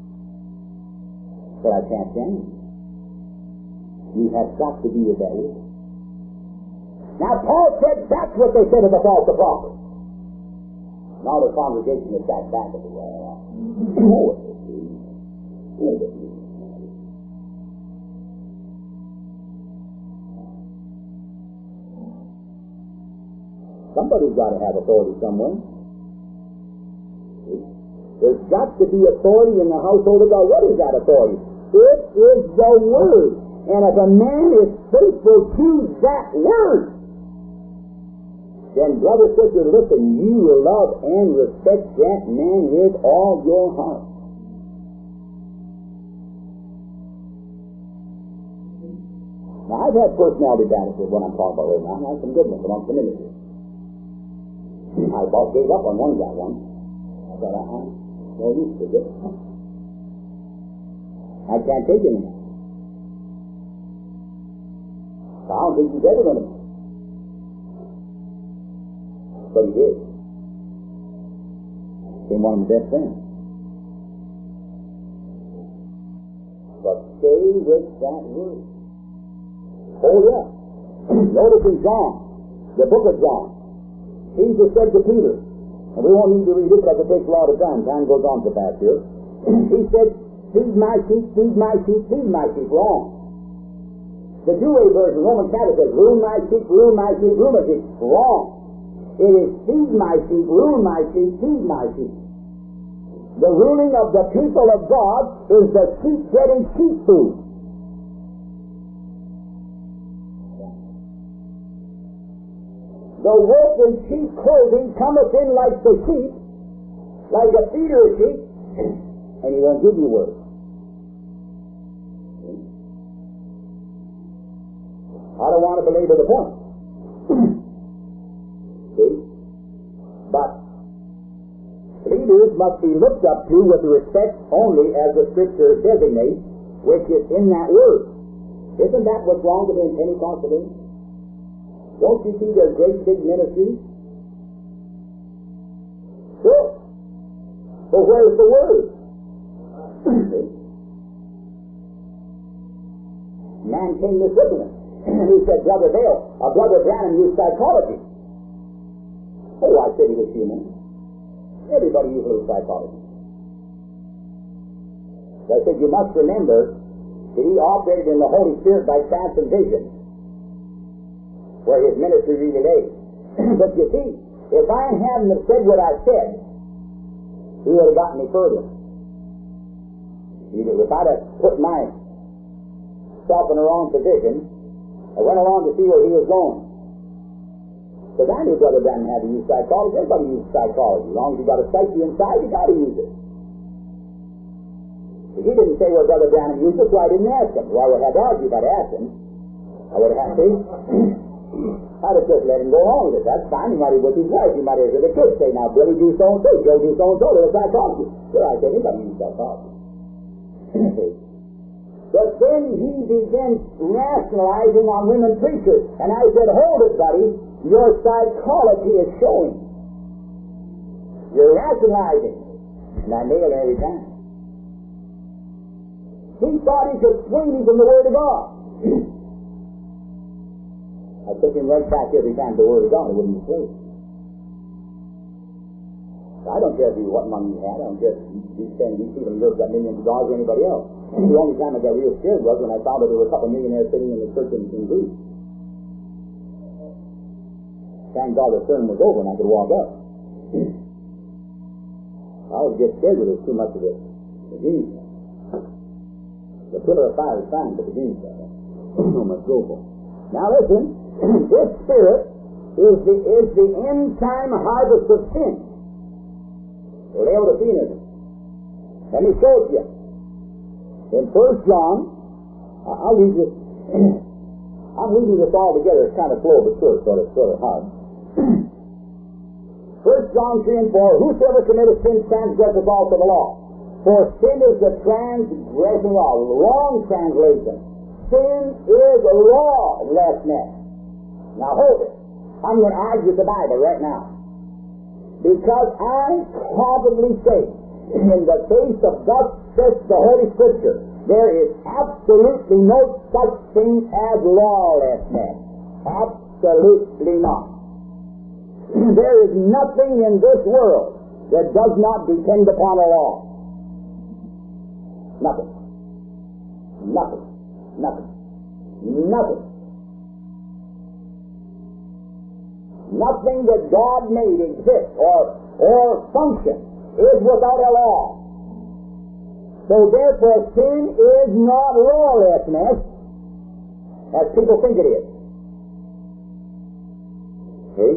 But I can't stand you. You have got to be with that word. Now, Paul said that's what they said of the false prophet. And all the congregation that sat back at the wall. Oh, oh, somebody's got to have authority somewhere. There's got to be authority in the household of God. What is that authority? It is the Word. And if a man is faithful to that Word, then, brother, sister, listen, you will love and respect that man with all your heart. Now, I've had personality battles with what I'm talking about right now, and I have some good ones amongst the ministers. I about gave up on one guy once. I thought, uh-huh, no use to this. I can't take it anymore. I don't think he's ever going to. But he did. Became one of my best friends. But stay with that word. Hold up. Notice in John, the book of John, Jesus said to Peter, and we won't need to read it because it takes a lot of time. Time goes on so fast here. He said, feed my sheep, feed my sheep, feed my sheep. Wrong. The Douay version, Roman Catholic says, rule my sheep, rule my sheep, rule my sheep. Wrong. It is feed my sheep, rule my sheep, feed my sheep. The ruling of the people of God is the sheep getting sheep food. The wolf in sheep clothing cometh in like the sheep, like a feeder of sheep, and he won't give you word. I don't want to belabor the point. See? But leaders must be looked up to with respect only as the Scripture designates, which is in that word. Isn't that what's wrong with the Pentecostalism? Don't you see their great big ministries? Sure. But where's the word? Man came to Switzerland, and he said, Brother Dale, or Brother Branham used psychology. Oh, I said he was human. Everybody uses a little psychology. I said, you must remember that he operated in the Holy Spirit by trance and vision, where his ministry really lay. But you see, if I hadn't have said what I said, he would have gotten me further. If I'd have put myself in the wrong position, I went along to see where he was going. Because I knew Brother Branham had to use psychology. Everybody uses psychology. As long as you got a psyche inside, you got to use it. But he didn't say where Brother Branham used it, so I didn't ask him. Well, I would have to argue if I'd asked him. I would have had to. I'd have just let him go on with it. That's fine. He might have with his wife. He might have with the kids say, now, Billy do so-and-so, Joe do so-and-so. There's psychology. So I said, anybody use psychology. But then he began rationalizing on women preachers. And I said, hold it, buddy. Your psychology is showing. You're rationalizing. And I nailed it every time. He thought he could swing me from the Word of God. I took him right back every time to the Word of God. He wouldn't be swayed. I don't care if he, what money he had. I don't care if he's saying these people in Europe got millions of dollars or anybody else. The only time I got real scared was when I found out there were a couple of millionaires sitting in the church in, in Greece. Thank God the sermon was over and I could walk up. I would get scared with it too much of it. The pillar of fire is fine, but the beams of it. I must go for. Now listen, this Spirit is the is the end time harvest of sin. Laodiceanism. Let me show it to you. In First John, I'll read this. I'm reading this all together. It's kind of slow but sure, sort of sort of hard. First John three and four. Whosoever committeth sin transgresseth also the law. For sin is the transgressing law. Wrong translation. Sin is a lawlessness. Now hold it. I'm going to argue the Bible right now. Because I confidently say, in the face of thus says the Holy Scripture, there is absolutely no such thing as lawlessness. Absolutely not. There is nothing in this world that does not depend upon a law. Nothing. Nothing. Nothing. Nothing. Nothing that God made exist or, or function is without a law. So therefore sin is not lawlessness as people think it is. See?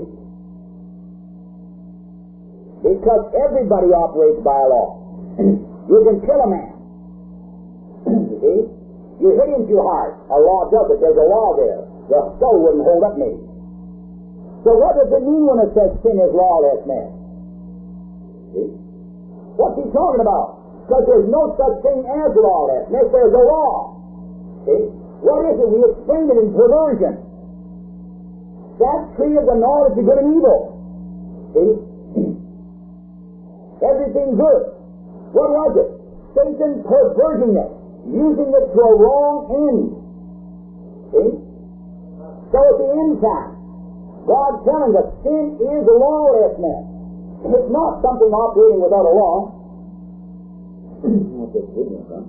Because everybody operates by a law. You can kill a man. You see? You hit him too hard. A law does it. There's a law there. The skull wouldn't hold up me. So what does it mean when it says sin is lawlessness? See? What's he talking about? Because there's no such thing as lawlessness. There's a law. See? What is it? We explained it in perversion. That tree of the knowledge of good and evil. See? Everything good. What was it? Satan perverting it. Using it to a wrong end. See? So at the end time, God telling us sin is lawlessness. It's not something operating without a law. What's this signal, huh?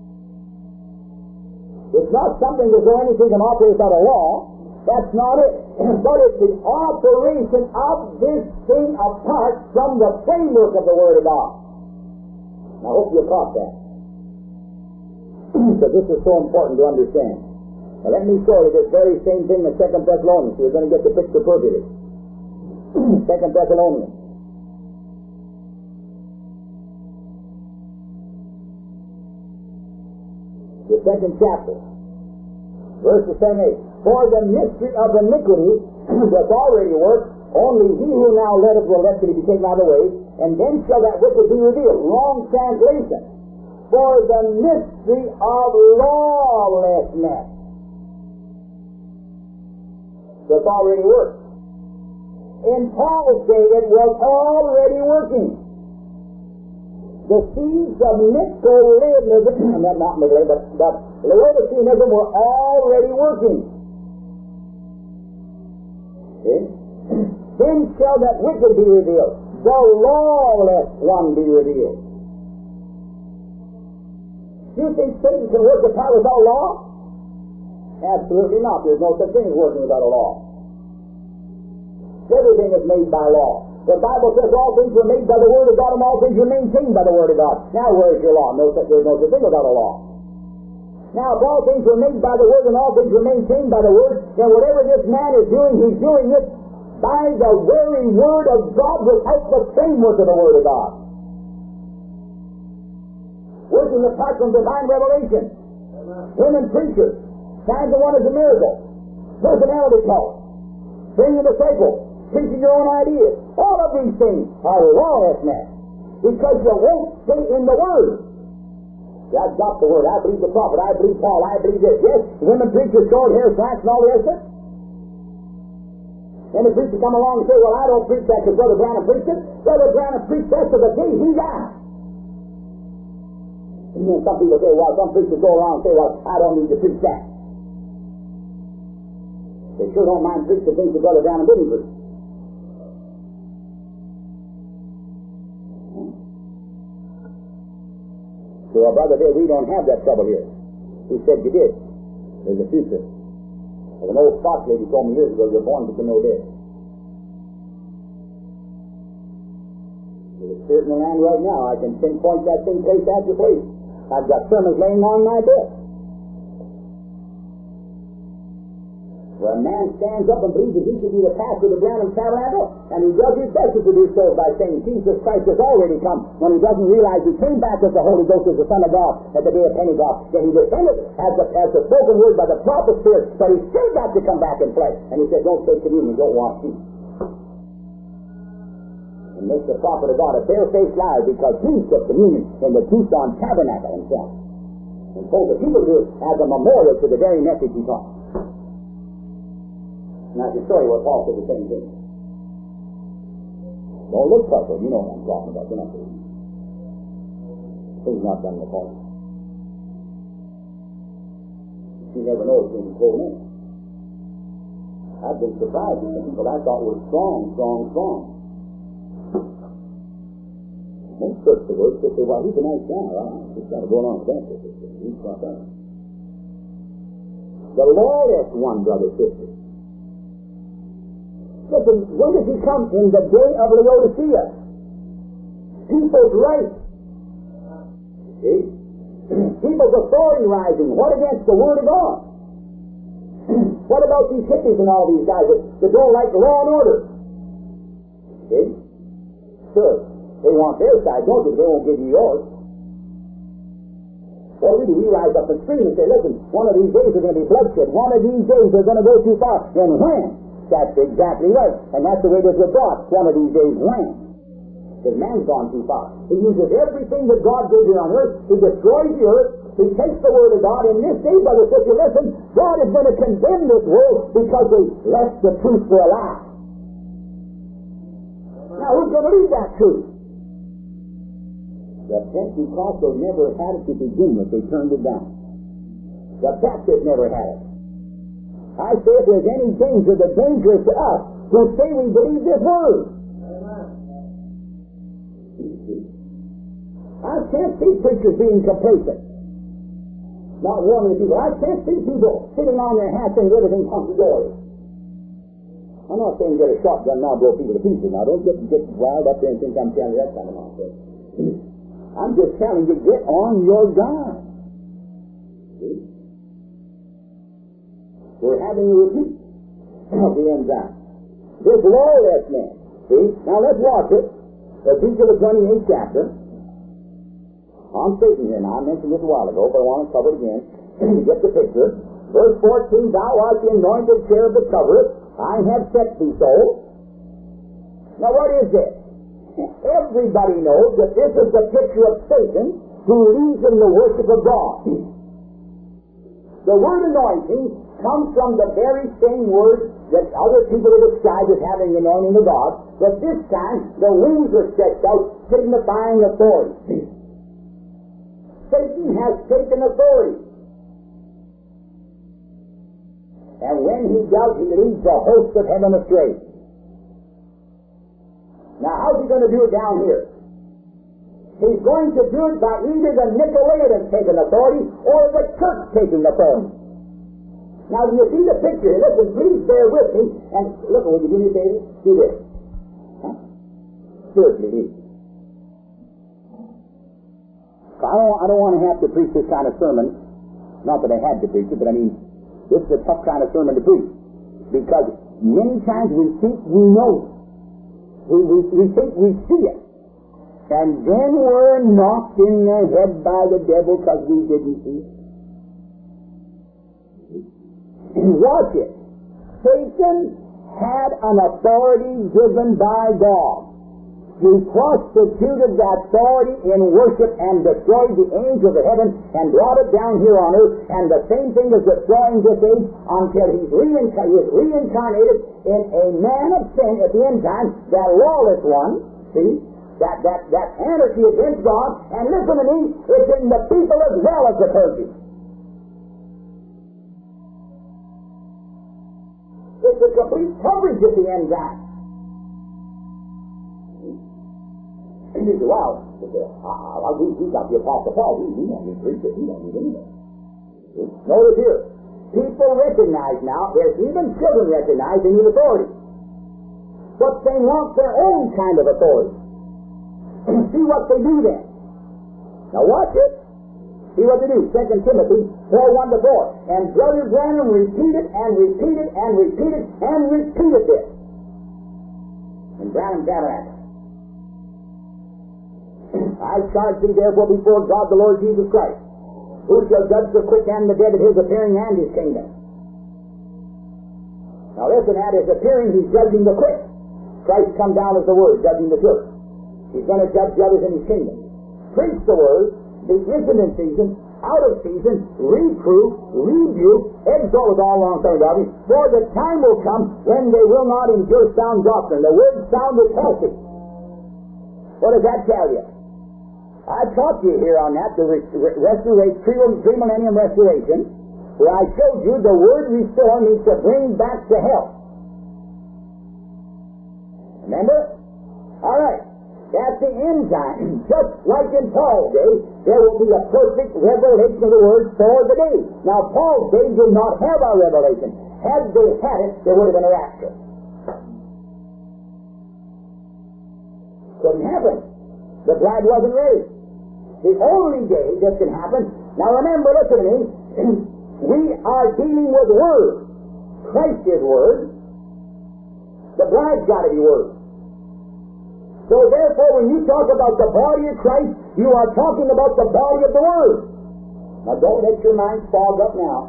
It's not something that though anything can operate without a law. That's not it. But it's the operation of this thing apart from the framework of the Word of God. Now I hope you caught that. Because this is so important to understand. Now let me show you this very same thing in Second Thessalonians. You're going to get the picture perfectly. Second Thessalonians. The second chapter. Verse the same eight. For the mystery of iniquity doth already work, only he who now letteth will let it be taken out of the way, and then shall that wicked be revealed. Wrong translation. For the mystery of lawlessness doth already work. In Paul's day, it was already working. The seeds of Nicolaitism, not, not Nicolaitism, but, but Laodiceanism were already working. See? Then shall that wicked be revealed, the lawless one be revealed. Do you think Satan can work the power without law? Absolutely not. There's no such thing as working without a law. Everything is made by law. The Bible says all things were made by the Word of God, and all things were maintained by the Word of God. Now where is your law? No such, there's no such thing without a law. Now if all things were made by the Word and all things were maintained by the Word, then whatever this man is doing, he's doing it by the very Word of God without the framework of the Word of God. Working apart from divine revelation. Women preachers. Signs and wonders and miracles. Personality cult. Bringing the cycle. Preaching your own ideas. All of these things are lawlessness. Because you won't stay in the Word. I've got the Word. I believe the prophet. I believe Paul. I believe this. Yes, women preachers, short hair, slants, and all the rest of it. Then the preacher come along and say, well, I don't preach that because Brother Branham preached it. Brother Branham preached that to the day he died. And then some people say, well, some preachers go around and say, well, I don't need to preach that. They sure don't mind preaching the things that Brother Branham didn't preach. So our brother said, we don't have that trouble here. He said, you did. There's a future. Well, an old Scotch lady told me years ago, you're born but you're no dead. There's a spirit in the land right now. I can pinpoint that thing place after place. I've got sermons laying on my bed. where a man stands up and believes that he should be the pastor of the Branham Tabernacle, and he does his best to do so by saying Jesus Christ has already come, when he doesn't realize he came back as the Holy Ghost, as the Son of God, at the day of Pentecost. Then he descended as the, as the spoken word by the prophet Spirit, but he still got to come back in flesh. And he said, don't take communion, don't wash feet. And makes the prophet of God a bare-faced liar, because he took communion in the Tucson Tabernacle himself, and told the people to do it as a memorial to the very message he taught. Now, I can show you what Paul said the same thing. Don't look puzzled. You know what I'm talking about. You're not believing. He's not done with Paul. You never know what's going to go in. I've been surprised at the people I thought were strong, strong, strong. Most church the word, they say, well, he's a nice guy. Well, he's got to go along with that. He's got that. The lawless one, brother, sister. Listen, when does he come? In the day of Laodicea. People's rights. See? People's authority rising. What against the Word of God? What about these hippies and all these guys that, that don't like law and order? See? Sure. They want their side, don't they? They won't give you yours. What do we do? We rise up and scream and say, listen, one of these days there's going to be bloodshed. One of these days they're going to go too far. And when? That's exactly right. And that's the way this was brought. One of these days when? Because man's gone too far. He uses everything that God gave here on earth. He destroys the earth. He takes the Word of God. And this day, brother, sister, listen, God is going to condemn this world because they left the truth for a lie. Now, who's going to lead that truth? The Pentecostals never had it to begin with. They turned it down. The Baptists never had it. I say if there's any danger, the danger is to us who say we believe this Word. I can't see preachers being complacent, not warning the people. I can't see people sitting on their hats and everything hunky-dory. I'm not saying get a shotgun now and blow people to pieces. Now, don't get, get wild up there and think I'm telling you that kind of nonsense. I'm just telling you, get on your guard. See? We're having a repeat of the end time. This lawless man. See? Now let's watch it. Ezekiel the twenty-eighth chapter. On Satan here now. I mentioned this a while ago, but I want to cover it again. Get the picture. Verse fourteen, thou art the anointed cherub that covereth. I have set thee so. Now what is this? Everybody knows that this is the picture of Satan who leads in the worship of God. The word anointing comes from the very same word that other people have described as having the anointing of God, but this time the wings are stretched out, signifying authority. Satan has taken authority. And when he does, he leads the host of heaven astray. Now, how's he going to do it down here? He's going to do it by either the Nicolaitans taking authority or the church taking authority. Now, do you see the picture here? Listen, please bear with me. And look, will you do me a favor? Do this. Huh? Seriously, I don't, I don't want to have to preach this kind of sermon. Not that I had to preach it, but I mean, this is a tough kind of sermon to preach. Because many times we think we know. We, we, we think we see it. And then we're knocked in the head by the devil because we didn't see it. Watch it. Satan had an authority given by God. He prostituted that authority in worship and destroyed the angels of heaven and brought it down here on earth. And the same thing is destroying this age until he's reinca- he is reincarnated in a man of sin at the end time, that lawless one, see, that, that, that anarchy against God. And listen to me, it's in the people as well as the clergy. It's a complete coverage at the end time. And you say, well, uh, we, we got the Apostle Paul. We, we don't need preachers. We don't need anything. Notice here, people recognize now, there's even children recognize they need authority. But they want their own kind of authority. See what they do then. Now watch it. See what they do. Second Timothy four, one to four. And Brother Branham repeated and repeated and repeated and repeated this in Branham Tabernacle. I charge thee therefore before God the Lord Jesus Christ, who shall judge the quick and the dead at his appearing and his kingdom. Now listen, at his appearing, he's judging the quick. Christ come down as the Word, judging the church. He's going to judge the others in his kingdom. Preach the Word, be instant in season, out of season, reproof, rebuke, exhort with all long suffering, for the time will come when they will not endure sound doctrine. The Word sounded healthy. What does that tell you? I taught you here on that, the restoration, pre-millennium restoration, where I showed you the word restore means to bring back to health. Remember? All right. At the end time, just like in Paul's day, there will be a perfect revelation of the word for the day. Now, Paul's day did not have a revelation. Had they had it, there would have been a rapture. Couldn't happen. The bride wasn't ready. The only day this can happen. Now remember, listen to me. We are dealing with Word. Christ is Word. The bride's got to be Word. So therefore, when you talk about the body of Christ, you are talking about the body of the Word. Now don't let your mind fog up now.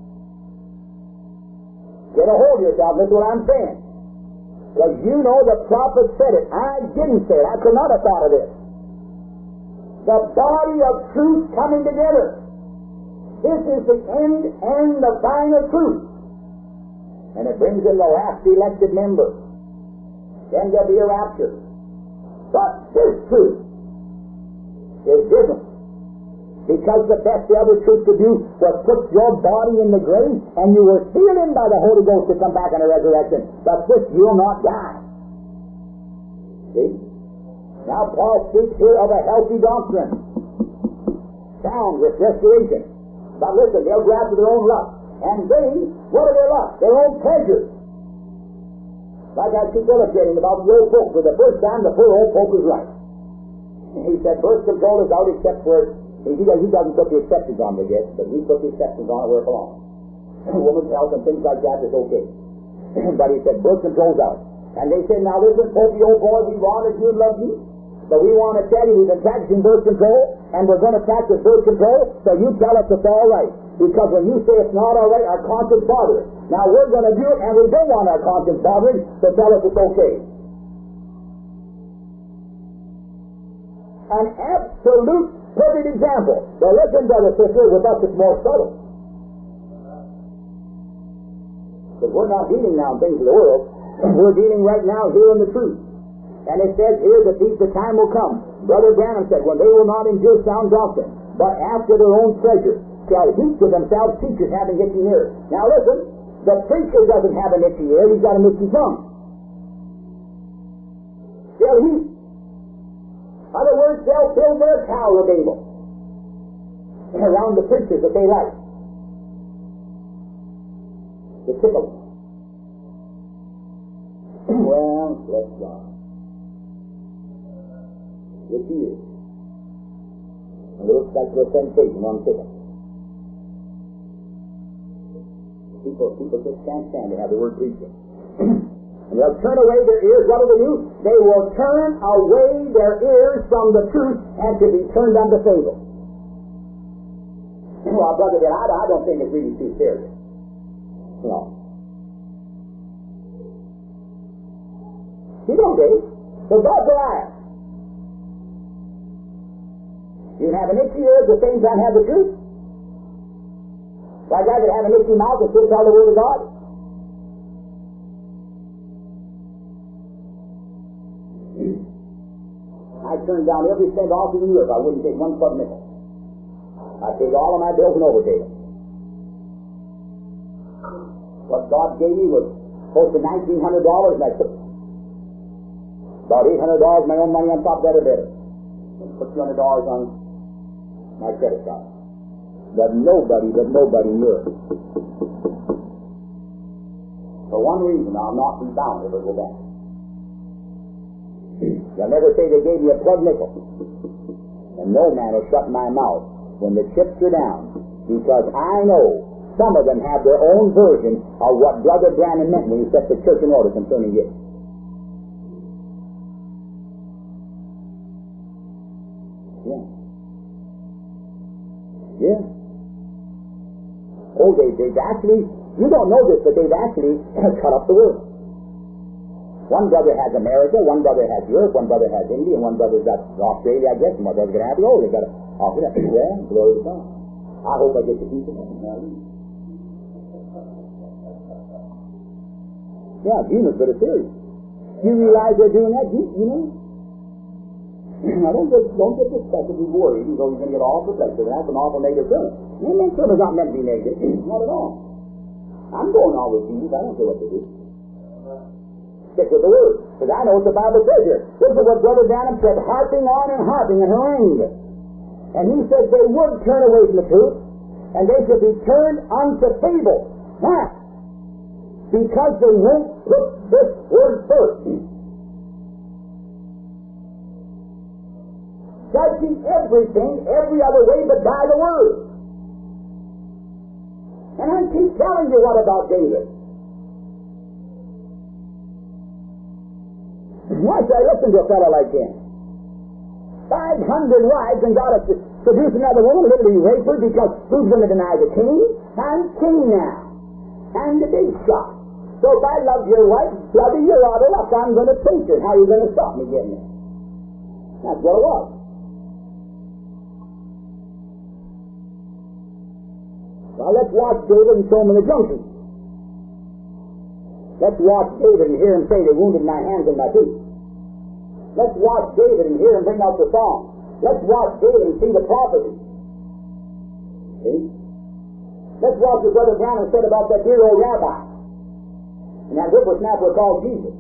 Get a hold of yourself. That's what I'm saying. Because you know the prophet said it. I didn't say it. I could not have thought of this. The body of truth coming together. This is the end and the final truth. And it brings in the last elected member. Then there'll be a rapture. But this truth is different. Because the best the other truth could do was put your body in the grave, and you were sealed in by the Holy Ghost to come back in a resurrection. But this you'll not die. See? Now Paul speaks here of a healthy doctrine. Sound with restoration. But listen, they'll go after their own lust. And they, what are their lusts? Their own pleasures. Like I keep illustrating about the old pope. For the first time, the poor old pope was right. He said birth control is out except for, he, he doesn't put the exceptions on the guess, but we put the exceptions on it where it belongs. Woman's health and things like that is okay. But he said birth control's out. And they said, now listen, Pope, the old boy, we honored you and loved you. But we want to tell you we've been practicing birth control, and we're going to practice birth control, so you tell us it's all right. Because when you say it's not all right, our conscience bothers. Now we're going to do it, and we don't want our conscience bothering, so tell us it's okay. An absolute perfect example. But listen, brother, sister, with us it's more subtle. Because we're not dealing now in things of the world. We're dealing right now here in the truth. And it says here that these the time will come. Brother Branham said, when they will not endure sound doctrine, but after their own pleasure, shall heap to themselves teachers having itching ears. Now listen, the preacher doesn't have an itchy ear, he's got an itchy tongue. Shall heap. In other words, they'll fill their cow with able around the preachers that they like. The tickle. Well, bless God. It is. And it looks like a sensation on tickle. People, people just can't stand to have the word preaching. And they'll turn away their ears. What do they do? They will turn away their ears from the truth and to be turned unto fable. Well, brother, I, I don't think it's really too serious. No. You don't, Dave. So God's a liar. You can have an itchy ear at the same time have the truth. Like I could have an itchy mouth and still tell the Word of God. I turned down every cent off in the year if I wouldn't take one club nickel. I paid all of my bills and overpaid them. What God gave me was close to nineteen hundred dollars, and I took about eight hundred dollars of my own money on top of that or better. And put two hundred dollars on my credit card. But nobody, but nobody knew it. For one reason, I'll not be bound if it go back. They'll never say they gave me a plug nickel. And no man will shut my mouth when the chips are down, because I know some of them have their own version of what Brother Branham meant when he set the church in order concerning gifts. Yeah. Yeah. Oh, they, they've actually, you don't know this, but they've actually cut up the world. One brother has America, one brother has Europe, one brother has India, and one brother's got Australia, I guess, and one brother's going to have it. Oh, they've got it. Oh, yeah, glory to God. I hope I get to keep it. Yeah, demons, but it's serious. You realize they're doing that, you, you know? Now, don't get, don't get excessively worried, even though you're going to get all protected. That's an awful negative term. And that term is not meant to be negative. Not at all. I'm going on with demons. I don't care what they do. Stick with the Word, because I know what the Bible says here. This is what Brother Branham said, harping on and harping and haranguing. And he said they would turn away from the truth, and they should be turned unto fable. Why? Because they won't put this Word first. Judging everything every other way but by the Word. And I keep telling you, what about David? Why should I listen to a fellow like him? Five hundred wives and got to seduce another woman, literally rape her, because who's going to deny the king? I'm king now. And the big shot. So if I love your wife, brother, you're out of luck. I'm going to take her. How are you going to stop me getting it? That's what it was. Well, let's watch David and show him in the junkie. Let's watch David and hear him say, they wounded my hands and my feet. Let's watch David and hear him bring out the song. Let's watch David and see the prophecy. See? Let's watch what Brother Branham said about that dear old rabbi and that whippersnapper called Jesus.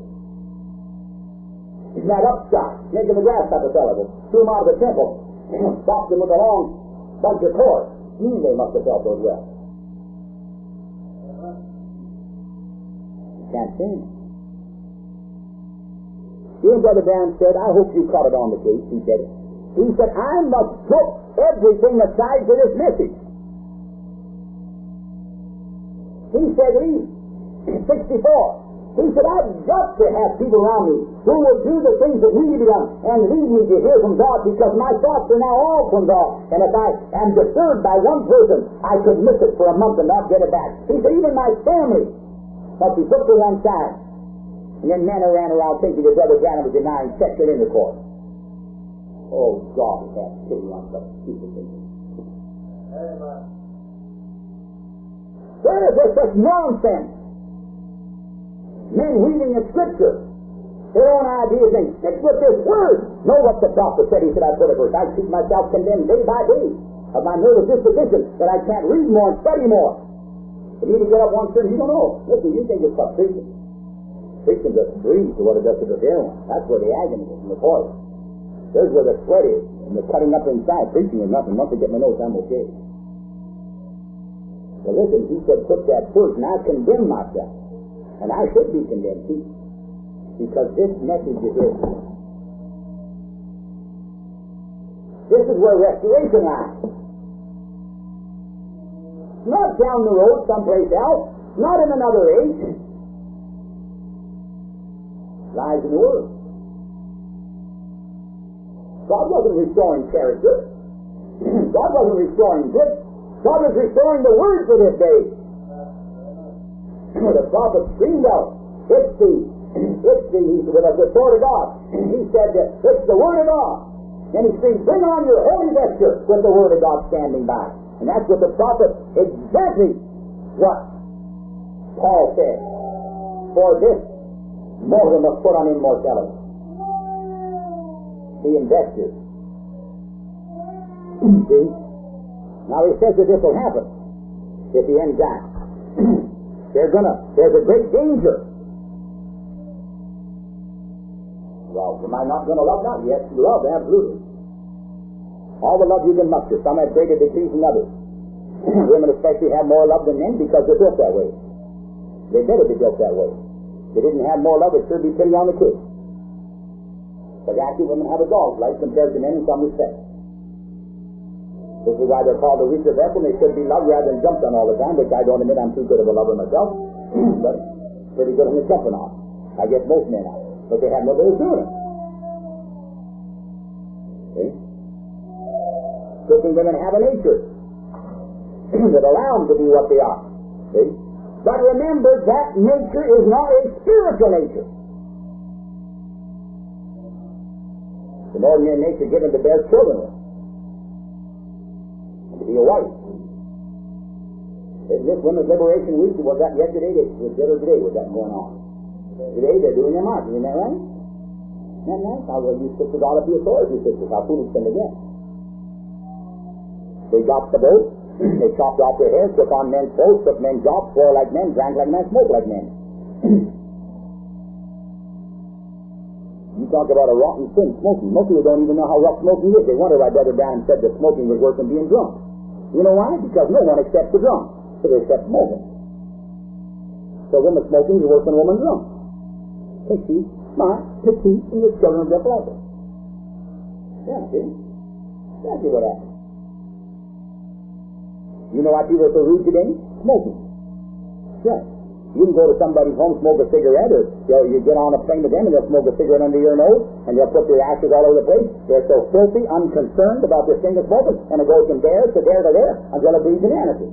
And that upstart, making the grasshopper fellow, threw him out of the temple, boxed him with a long bunch of cords. Hmm, they must have felt those well. Can't say it. You know, Brother Branham said, I hope you caught it on the case. He said, he said, I must put everything aside for this message. He said, he, sixty-four, he said, I've got to have people around me who will do the things that need to be done and lead me to hear from God, because my thoughts are now all from God. And if I am disturbed by one person, I could miss it for a month and not get it back. He said, even my family must be put to one side. And then men ran around thinking that Brother Branham was denying sexual intercourse. Oh, God, has pity on such stupid thinking. Where is there such nonsense? Men reading the Scripture, their own ideas, and stick with this Word. Know what the prophet said. He said, I put it first. I keep myself condemned day by day of my nervous disposition that I can't read more and study more. You need to get up one certain, you don't know. Listen, you think it's tough preaching. Preaching just breathes to what it does to the dear one. That's where the agony is in the voice. There's where the sweat is, and the cutting up inside. Preaching is nothing. Once I get my notes, I'm okay. So listen, he said, put that first, and I condemn myself. And I should be condemned too. Because this message is here. This is where restoration lies. Not down the road someplace else, not in another age. Lies in the Word. God wasn't restoring character. God wasn't restoring gifts. God was restoring the Word for this day. The prophet screamed out, it's the, it's the, with the sword of God. He said, it's the Word of God. And he screamed, bring on your holy vesture, with the Word of God standing by. And that's what the prophet, exactly what Paul said. For this, mortal must put on immortality. The investor. See? Now he says that this will happen at the end time. They're gonna, there's a great danger. Well, am I not gonna love now? Yes, love, absolutely. All the love you can muster. Some have greater degrees than others. Women especially have more love than men because they're built that way. They better be built that way. If they didn't have more love, it'd sure be pity on the kids. But actually women have a dog's life compared to men in some respects. This is why they're called the weaker vessel, and they should be loved rather than jumped on all the time, which I don't admit I'm too good of a lover myself, but pretty good on the jumping on. I guess most men are. But they have no business doing it. See? Christian women have a nature that allow them to be what they are. See? But remember, that nature is not a spiritual nature. It's an ordinary nature given to bear children with. And to be a wife. Isn't this Women's Liberation Week? Was that yesterday? Was that today? Was that going on? Today they're doing their march. Isn't that right? Isn't that nice? How well you sisters ought to be authority sisters. How foolish them again. They got the boat. They chopped off their hair, took on men's clothes, took men's jobs, swore like men, drank like men, smoked like men. You talk about a rotten sin, smoking. Most people don't even know how rough smoking is. They wonder why Brother Branham said that smoking was worse than being drunk. You know why? Because no one accepts the drunk. So they accept smoking. So woman smoking is worse than woman drunk. And she's smart, petite, and your children are just like her. Yeah, see? That's what happens. You know why people are so rude today? Smoking. Right. You can go to somebody's home, smoke a cigarette, or you, know, you get on a plane with them and they'll smoke a cigarette under your nose, and they'll put their ashes all over the place. They're so filthy, unconcerned about their finger smoking, and it goes from there to there to there until it breeds inanity.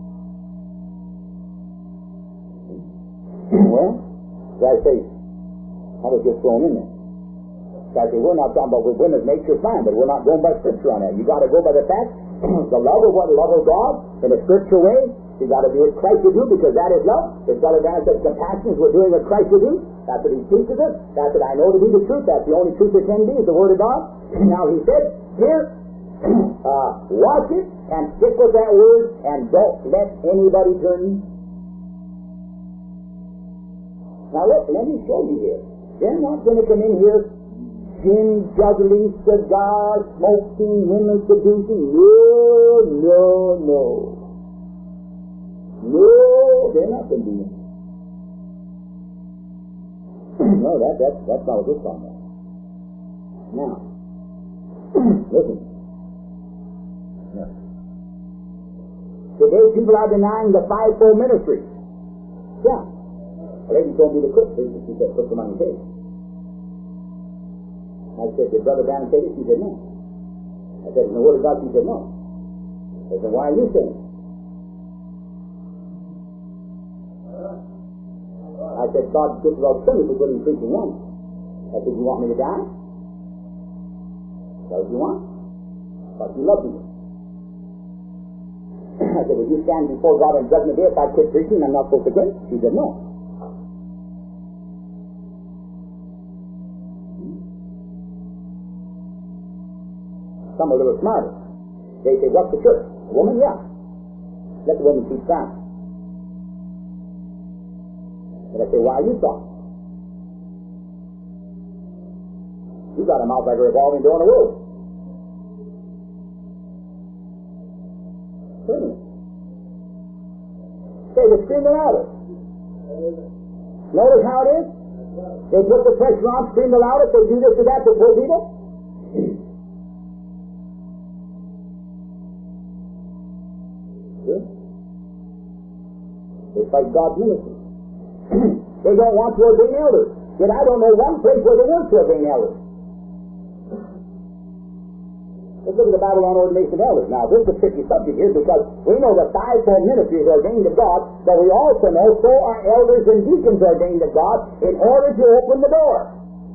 Well, as I say, I was just thrown in there. I say, we're not talking about with women's nature, fine, but we're not going by Scripture on that. You got to go by the fact, the love of what love of God in a Scripture way. You got to do what Christ would do, because that is love. If Brother Branham said compassion is we're doing what Christ would do, that's what he teaches us. That's what I know to be the truth. That's the only truth there can be, is the Word of God. Now he said, here, uh, watch it and stick with that Word and don't let anybody turn. Now look, let me show you here. They're not going to come in here gin, juggling, cigar, smoking, women seducing. No, no, no. No, they're not going to be in. No, that, that, that's not what we're talking about. Now, listen. Yeah. Today people are denying the fivefold ministry. Yeah. A lady told me to quit. She said, put some on your face. I said, did Brother Branham say this? She said, no. I said, in the Word of God? She said, no. I said, why are you saying it? I said, God just about killed me for putting preaching one. I said, you want me to die? That's what you want? But you love me. I said, will you stand before God on judgment day if I quit preaching and I'm not supposed to quit? She said, no. Some are a little smarter. They say, what's the church? A woman? Yeah. Let the woman teach down. But I say, why are you talking? You got a mouth like a revolving door in a world. Certainly. Say, they scream the loudest. Notice how it is? They put the pressure on, scream the loudest, they do this or that to poor people. They fight God's ministry. They don't want to ordain elders. Yet I don't know one place where they want to ordain elders. Let's look at the Babylon ordination of elders. Now, this is a tricky subject here because we know the fivefold ministry is ordained of God, but we also know so are elders and deacons ordained of God in order to open the door.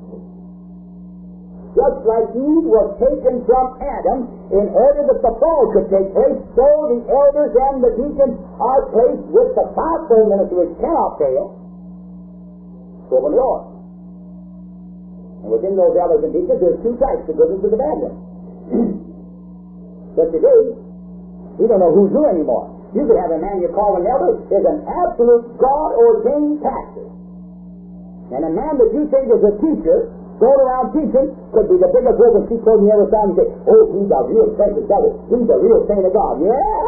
Just like Eve was taken from Adam in order that the fall could take place, so the elders and the deacons are placed with the fivefold ministry, which cannot fail, to open the door. And within those elders and deacons, there's two types, the good ones and the bad ones. But today, we don't know who's who anymore. You could have a man you call an elder is an absolute God-ordained pastor. And a man that you think is a teacher, going around teaching, could be the biggest wolf and sheep clothing you ever saw and say, oh, he's a real precious brother. He's a real saint of God. Yeah?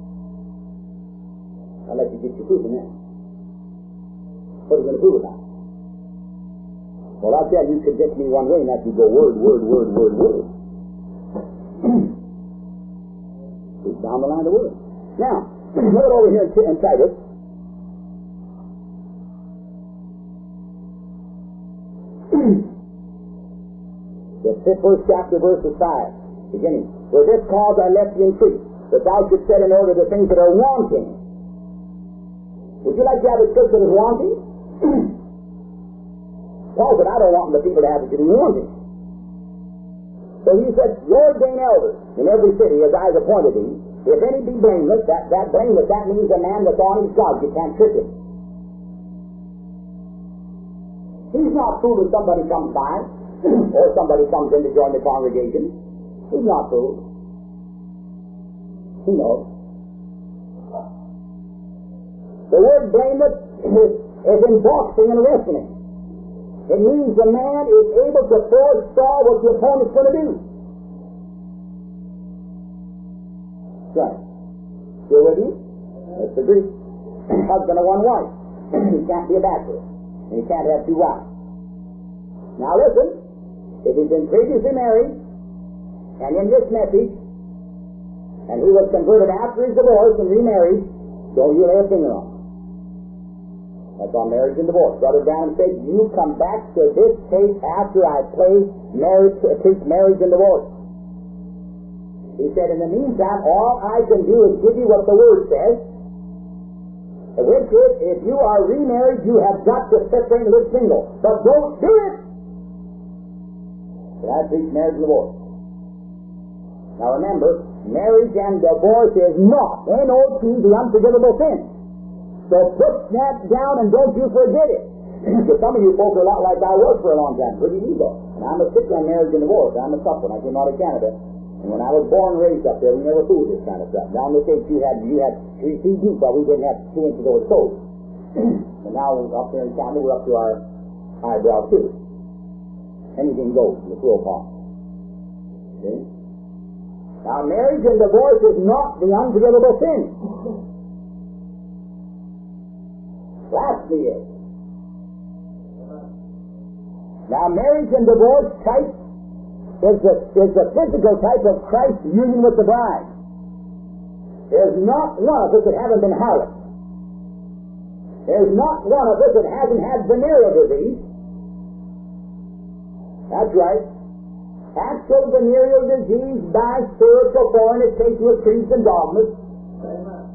I'll let you get your proof in that. What are you going to prove with that? Well, I'll tell you, you convince me one way, and that you go word, word, word, word, word. It's down the line of the word. Now, look over here in Titus. The first chapter, verses five, beginning. For this cause I left thee in Crete, that thou shouldst set in order the things that are wanting. Would you like to have a church that is wanting? Paul said, I don't want the people to have it to be wanting. So he said, you ordain elders in every city as I have appointed thee. If any be blameless, that, that blameless, that means a man that's on his God. You can't trick him. He's not fooled if somebody comes by or somebody comes in to join the congregation. He's not fooled. He knows. The word blameless is, is in boxing and wrestling. It means the man is able to forestall what the opponent's going to do. Right. You with me? That's the Greek. Husband of one wife. He can't be a bachelor. And he can't have two wives. Now listen, if he's been previously married, and in this message, and he was converted after his divorce and remarried, don't you lay a finger on him. That's on marriage and divorce. Brother Branham said, you come back to this tape after I play marriage, preach marriage and divorce. He said, in the meantime, all I can do is give you what the Word says, which is, if you are remarried, you have got to separate and live single. But don't do it! And I preach marriage and divorce. Now remember, marriage and divorce is not, N O T, the unforgivable sin. So put that down and don't you forget it. Because some of you folks are a lot like I was for a long time, pretty legal. And I'm a stickler on marriage and divorce. I'm a tough one. I came out of Canada. And when I was born and raised up there, we never fooled this kind of stuff. Down the States, you had you had three feet deep, but we didn't have two inches over the toes. And now up there in Canada, we're up to our eyebrows too. Anything goes in the cruel part. See? Now, marriage and divorce is not the unforgivable sin. Blasphemy is. Now, marriage and divorce type is the, is the physical type of Christ's union with the bride. There's not one of us that haven't been harlot. There's not one of us that hasn't had venereal disease. That's right. Actual venereal disease by spiritual fornication with creeds and dogmas. Amen.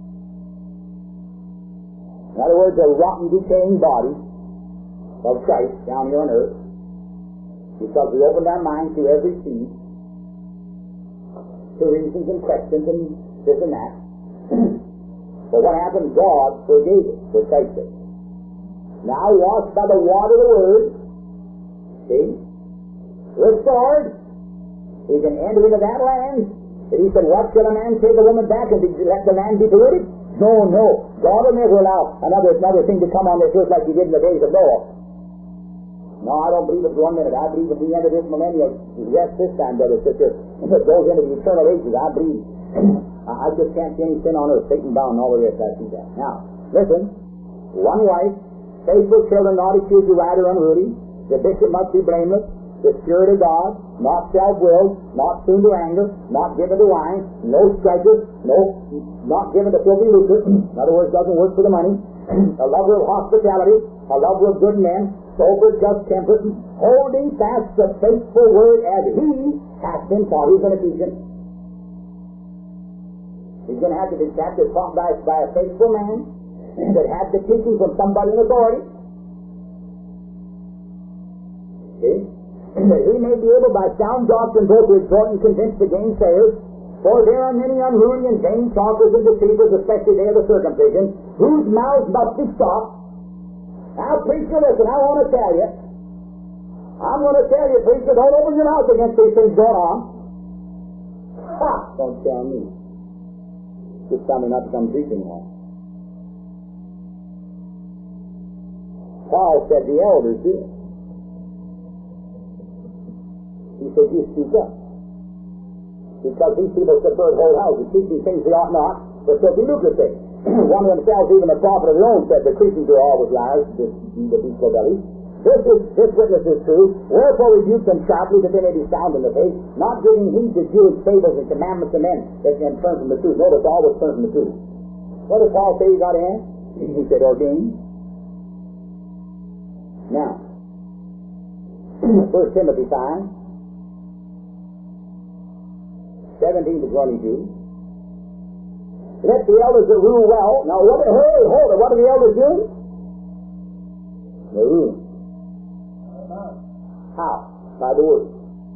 In other words, a rotten, decaying body of Christ down here on earth, because we opened our minds to every seed, to reasons and questions and this and that. But what happened? God forgave it for Christ's sake. Now washed by the water of the Word, see, restored, he can enter into that land. And he said, what shall a man take a woman back and be, let the land be polluted? No, no. God will never allow another another thing to come on this earth like he did in the days of Noah. No, I don't believe it for one minute. I believe when we enter this millennial rest this time, brother, sister, if it goes into the eternal ages, I believe. I just can't see any sin on earth, Satan bound and all the rest. I see that. Now, listen. One wife, faithful children, not accused of right or unruly. The bishop must be blameless. The Spirit of God, not self-willed, not soon to anger, not given to wine, no striker, no, not given to filthy lucre. In other words, doesn't work for the money. A lover of hospitality, a lover of good men, sober, just, temperate, holding fast the faithful word as he hath been taught. Who's going to teach him? He's going to have to be taught by, by a faithful man that had the teaching from somebody in authority. See? That he may be able by sound doctrine both to exhort and convince the gainsayers. For there are many unruly and vain talkers and deceivers, especially they of the circumcision, whose mouths must be stopped. Now, preacher, listen, I want to tell you, I'm going to tell you, preacher, don't open your mouth against these things going on. Ha! Don't tell me. Just tell me not to come preaching more. Paul said the elders do it. He said, you speak up. Because these people subvert whole houses, teaching things they ought not, but filthy lucrative. One of themselves, even a prophet of their own, said the Christians are always liars, the, the beast bellies. This is this witness is true. Wherefore rebuke them sharply, that they may be sound in the faith, not giving heed to Jewish fables and commandments of men that can turn from the truth. Notice always turn from the truth. What did Paul say he got in? He said ordained. Now, First Timothy five, seventeen to twenty-two. Let the elders that rule well. Now, what? Hey, hold it. What are the elders doing? They're ruling. How? By the word.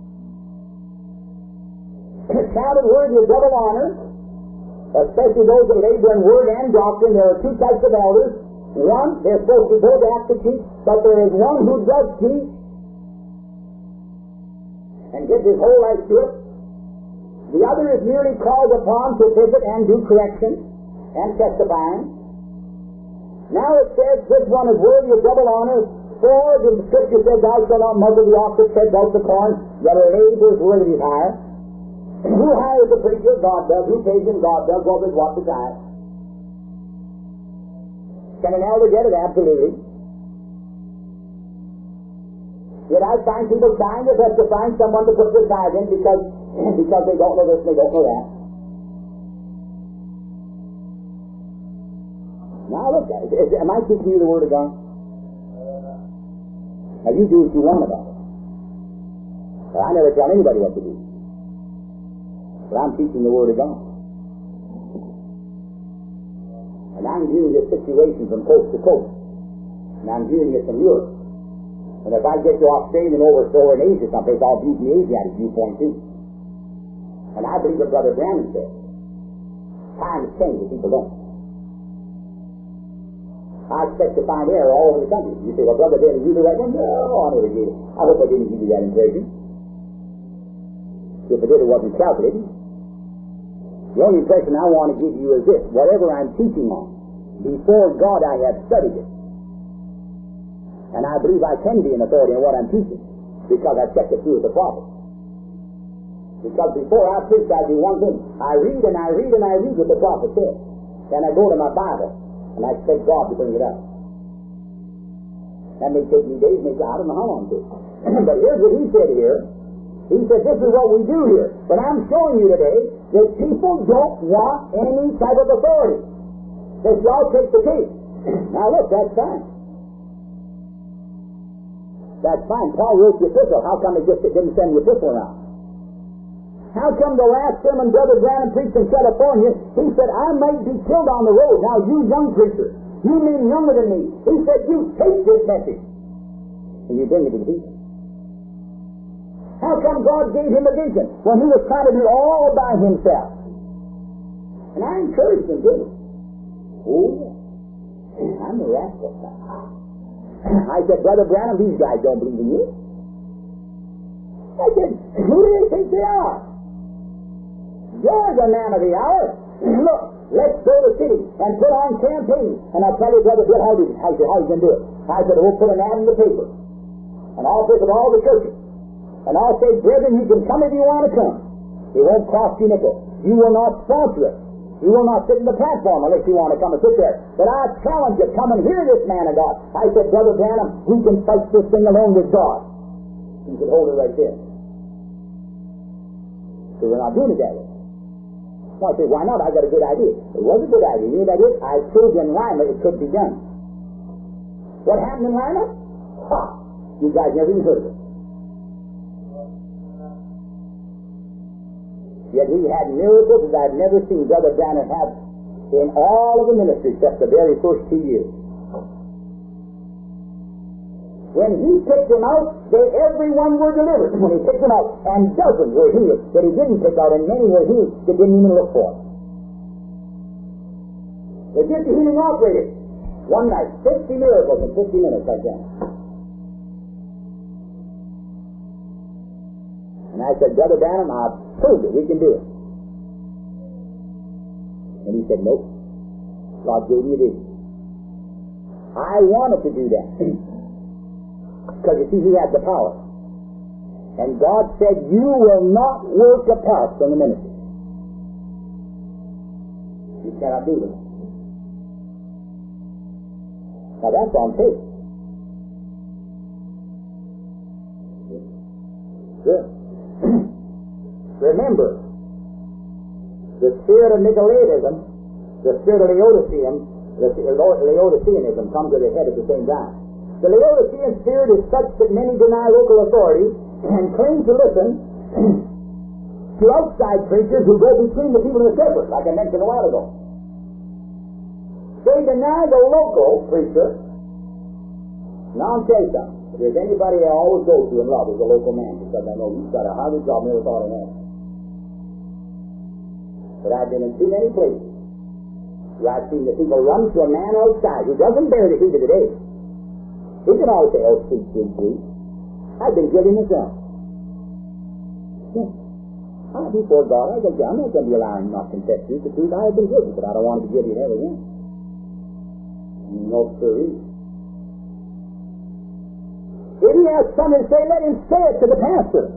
Counted worthy of double honor, especially those that labor in word and doctrine. There are two types of elders. One, they're supposed to be both apt to teach, but there is one who does teach and gives his whole life to it. The other is merely called upon to visit and do correction and testifying. Now it says this one is worthy of double honor, for the Scripture says, thou shalt not muzzle the ox that treads out the corn, that a laborer's worthy is hire. Who hires the preacher? God does. Who pays him? God does. What is what the time? Can an elder get it? Absolutely. Yet I find people trying their best to find someone to put their tithe in because, because they don't know this and they don't know that. Now look, is, is, am I teaching you the Word of God? Now you do what you want about it. But I never tell anybody what to do. But I'm teaching the Word of God. And I'm viewing this situation from coast to coast. And I'm viewing it from Europe. And if I get to Australia and over, over in Asia someplace, I'll view the Asiatic viewpoint too. And I believe what Brother Branham said. Times change if people don't. I expect to find error all over the country. You say, well, Brother, didn't you do that one? No, I never did it. I hope I didn't give you that impression. If I did, it wasn't calculated. The only impression I want to give you is this: whatever I'm teaching on, before God I have studied it. And I believe I can be an authority in what I'm teaching, because I've checked it through with the prophet. Because before I preach, I do one thing. I read and I read and I read what the prophet said. Then I go to my Bible, and I expect God to bring it up. That may take me days, maybe I don't know how long to. But here's what he said here. He said, this is what we do here. But I'm showing you today that people don't want any type of authority. They say, I'll take the case. Now look, that's fine. That's fine. Paul wrote the epistle. How come he just didn't send the epistle around? How come the last sermon Brother Branham preached in California, he said, I might be killed on the road. Now you young preacher, you mean younger than me. He said, you take this message and you bring it to the people. How come God gave him a vision when he was trying to do it all by himself? And I encouraged him, didn't I? Oh, yeah. I'm a rascal. I said, Brother Branham, these guys don't believe in you. I said, who do they think they are? You're the man of the hour. Look, let's go to the city and put on campaign. And I'll tell you, Brother Bill, how you, how you, how you can do it. I said, we'll put an ad in the paper. And I'll visit all the churches. And I'll say, brethren, you can come if you want to come. It won't cost you a nickel. You will not sponsor it. You will not sit in the platform unless you want to come and sit there. But I challenge you, come and hear this man of God. I said, Brother Branham, we can fight this thing alone with God. You could hold it right there. So we're not doing it that way. Well, I say, why not? I got a good idea. It was a good idea. You know what I did? I proved in Lima it could be done. What happened in Lima? Ha! You guys never even heard of it. Yet he had miracles as I've never seen Brother Branham have in all of the ministry except the very first two years. When he picked them out, they everyone were delivered. When he picked them out, and dozens were healed that he didn't pick out, and many were healed that didn't even look for. They did the healing operated one night, fifty miracles in fifty minutes like that. And I said, Brother Branham, I've proved it. We can do it. And he said, nope. God gave me this. I wanted to do that. Because you see, he had the power. And God said, you will not work apart from the ministry. You cannot do that. Now that's on tape. Remember, the spirit of Nicolaitanism, the spirit of Laodicean, the Laodiceanism comes to the head at the same time. The Laodicean spirit is such that many deny local authority and claim to listen to outside preachers who go between the people and the shepherd, like I mentioned a while ago. They deny the local preacher. Now I'll tell you something. If there's anybody I always go to and love is a local man, because I know he's got a harder job than I ever thought I had. But I've been in too many places where I've seen the people run to a man outside who doesn't bear the heat of the day. He can always say, oh, sweet, sweet, sweet. I've been guilty myself. Yes. Ah, before God, I don't, I'm not going to be allowing not confess to the truth. I have been guilty, but I don't want to be guilty of it again. No, sir. If he has something to say, let him say it to the pastor.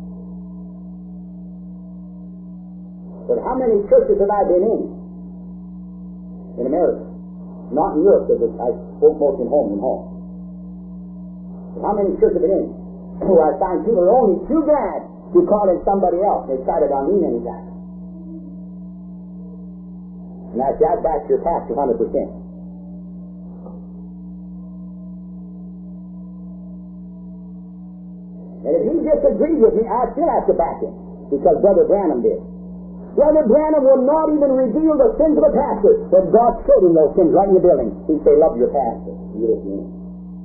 But how many churches have I been in? In America. Not in Europe, because I spoke most in home and home. How many churches have been in? Where I find people are only too glad to call in somebody else. They tried it on me many times. And I say, I back your pastor one hundred percent. And if he disagrees with me, I still have to back him. Because Brother Branham did. Brother Branham would not even reveal the sins of a pastor. But God showed him those sins right in the building. He'd say, love your pastor. You listen to him.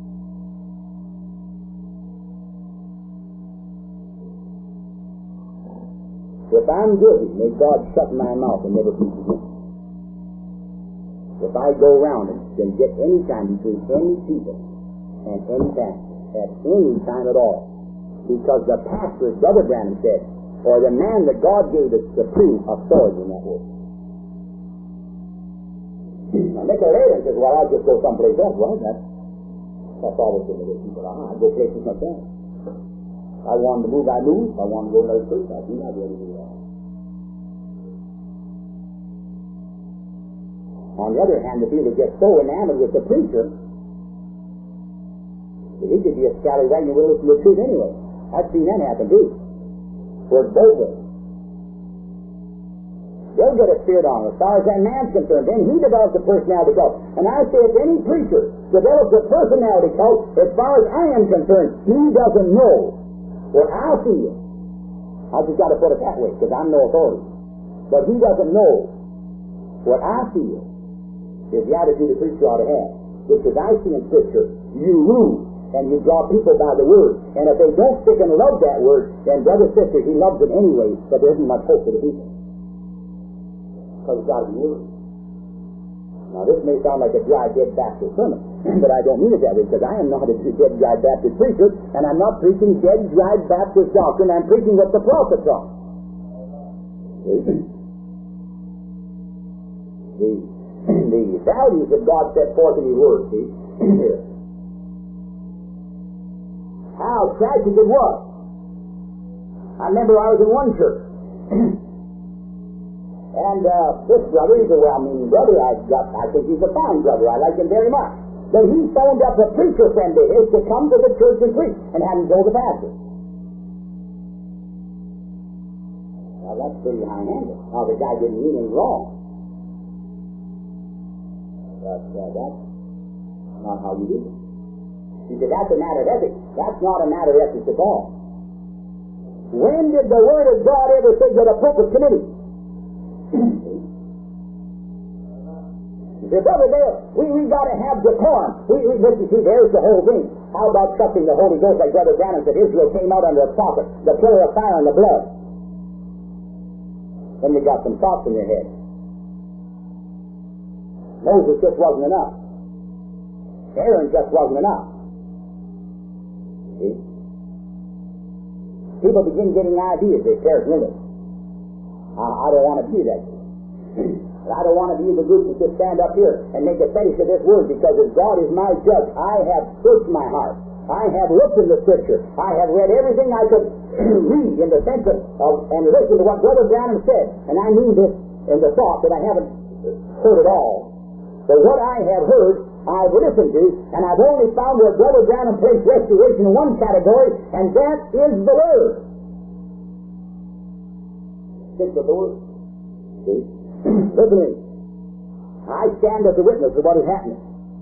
If I'm guilty, may God shut my mouth and never preach again. If I go around and can get any time between any people and any pastor, at any time at all, because the pastor, as Brother Branham said, or the man that God gave us supreme authority in that word. Now, Nicolaitans says, well, I'll just go someplace else. Well, that's, that's always been the way people are. I go places myself. I wanted to move, I move. If I wanted to go to another church, I do not really do that. On the other hand, the people get so enamored with the preacher that he could be a scallywag and will listen to the truth anyway. I've seen that happen too. Where it's both ways. They'll get a spirit on him. As far as that man's concerned, then he develops a personality cult. And I say if any preacher develops a personality cult, as far as I am concerned, he doesn't know what I feel. I just got to put it that way, because I'm no authority. But he doesn't know what I feel is the attitude the preacher ought to have. Which, as I see in Scripture, you rule, and you draw people by the Word. And if they don't stick and love that Word, then, brother, sister, he loves it anyway, but there isn't much hope for the people. Because it's got to be Word. Now, this may sound like a dry, dead Baptist sermon, but I don't mean it that way, because I am not a dead, dry Baptist preacher, and I'm not preaching dead, dry Baptist doctrine. I'm preaching what the prophet taught. The, the values that God set forth in His Word, see, here. How tragic it was. I remember I was in one church. And uh, this brother, he's a well-meaning brother. I've got, I think he's a fine brother. I like him very much. But he phoned up a preacher friend of his to come to the church and preach, and hadn't told the pastor. Now, that's pretty high-handed. Now, the guy didn't mean anything wrong. But uh, that's not how you do it. He said, that's a matter of ethics. That's not a matter of ethics at all. When did the Word of God ever say get a pulpit committee? He said, Brother Dale, we, we got to have decorum. We, we, this, you see, there's the whole thing. How about trusting the Holy Ghost like Brother Branham said Israel came out under a prophet, the pillar of fire and the blood. Then you got some thoughts in your head. Moses just wasn't enough. Aaron just wasn't enough. See? People begin getting ideas. They perish with it. I, I don't want to be that. I don't want to be the group that just stand up here and make a fetish of this word, because if God is my judge, I have searched my heart. I have looked in the Scripture. I have read everything I could read in the sense of, of and listened to what Brother Branham said. And I mean this in the thought that I haven't heard it all. But what I have heard, I've listened to, and I've only found where Brother Branham placed restoration in one category, and that is the Word. stick with the Word. See? Listen to me. I stand as a witness of what is happening.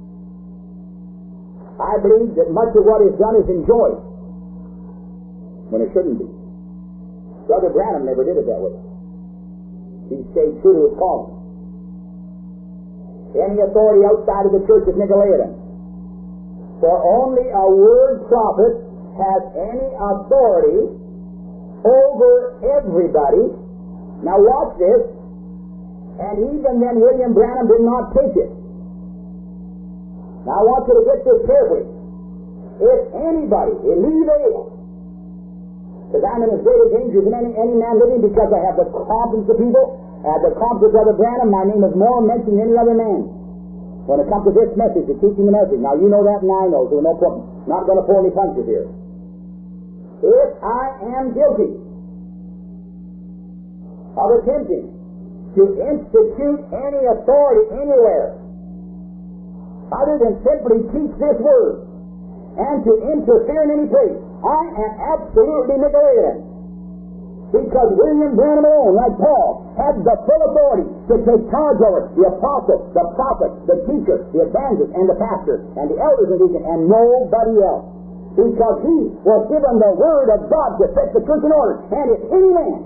I believe that much of what is done is enjoyed when it shouldn't be. Brother Branham never did it that way. He stayed true to his calling. Any authority outside of the church is Nicolaitan. For only a word prophet has any authority over everybody. Now watch this. And even then William Branham did not take it. Now I want you to get this carefully. If anybody, illegal, because I'm in as great a danger as any, any man living, because I have the confidence of people, I have the confidence of Brother Branham, my name is more mentioned than any other man. When it comes to this message, to teaching the message. Now you know that and I know, so no point. Not going to pull any punches here. If I am guilty of attempting to institute any authority anywhere other than simply teach this Word and to interfere in any place, I am absolutely Nicolaitan. Because William Branham alone, like Paul, had the full authority to take charge over the apostle, the prophet, the teacher, the evangelist, and the pastor, and the elders and deacons, and nobody else. Because he was given the Word of God to set the church in order. And if any man,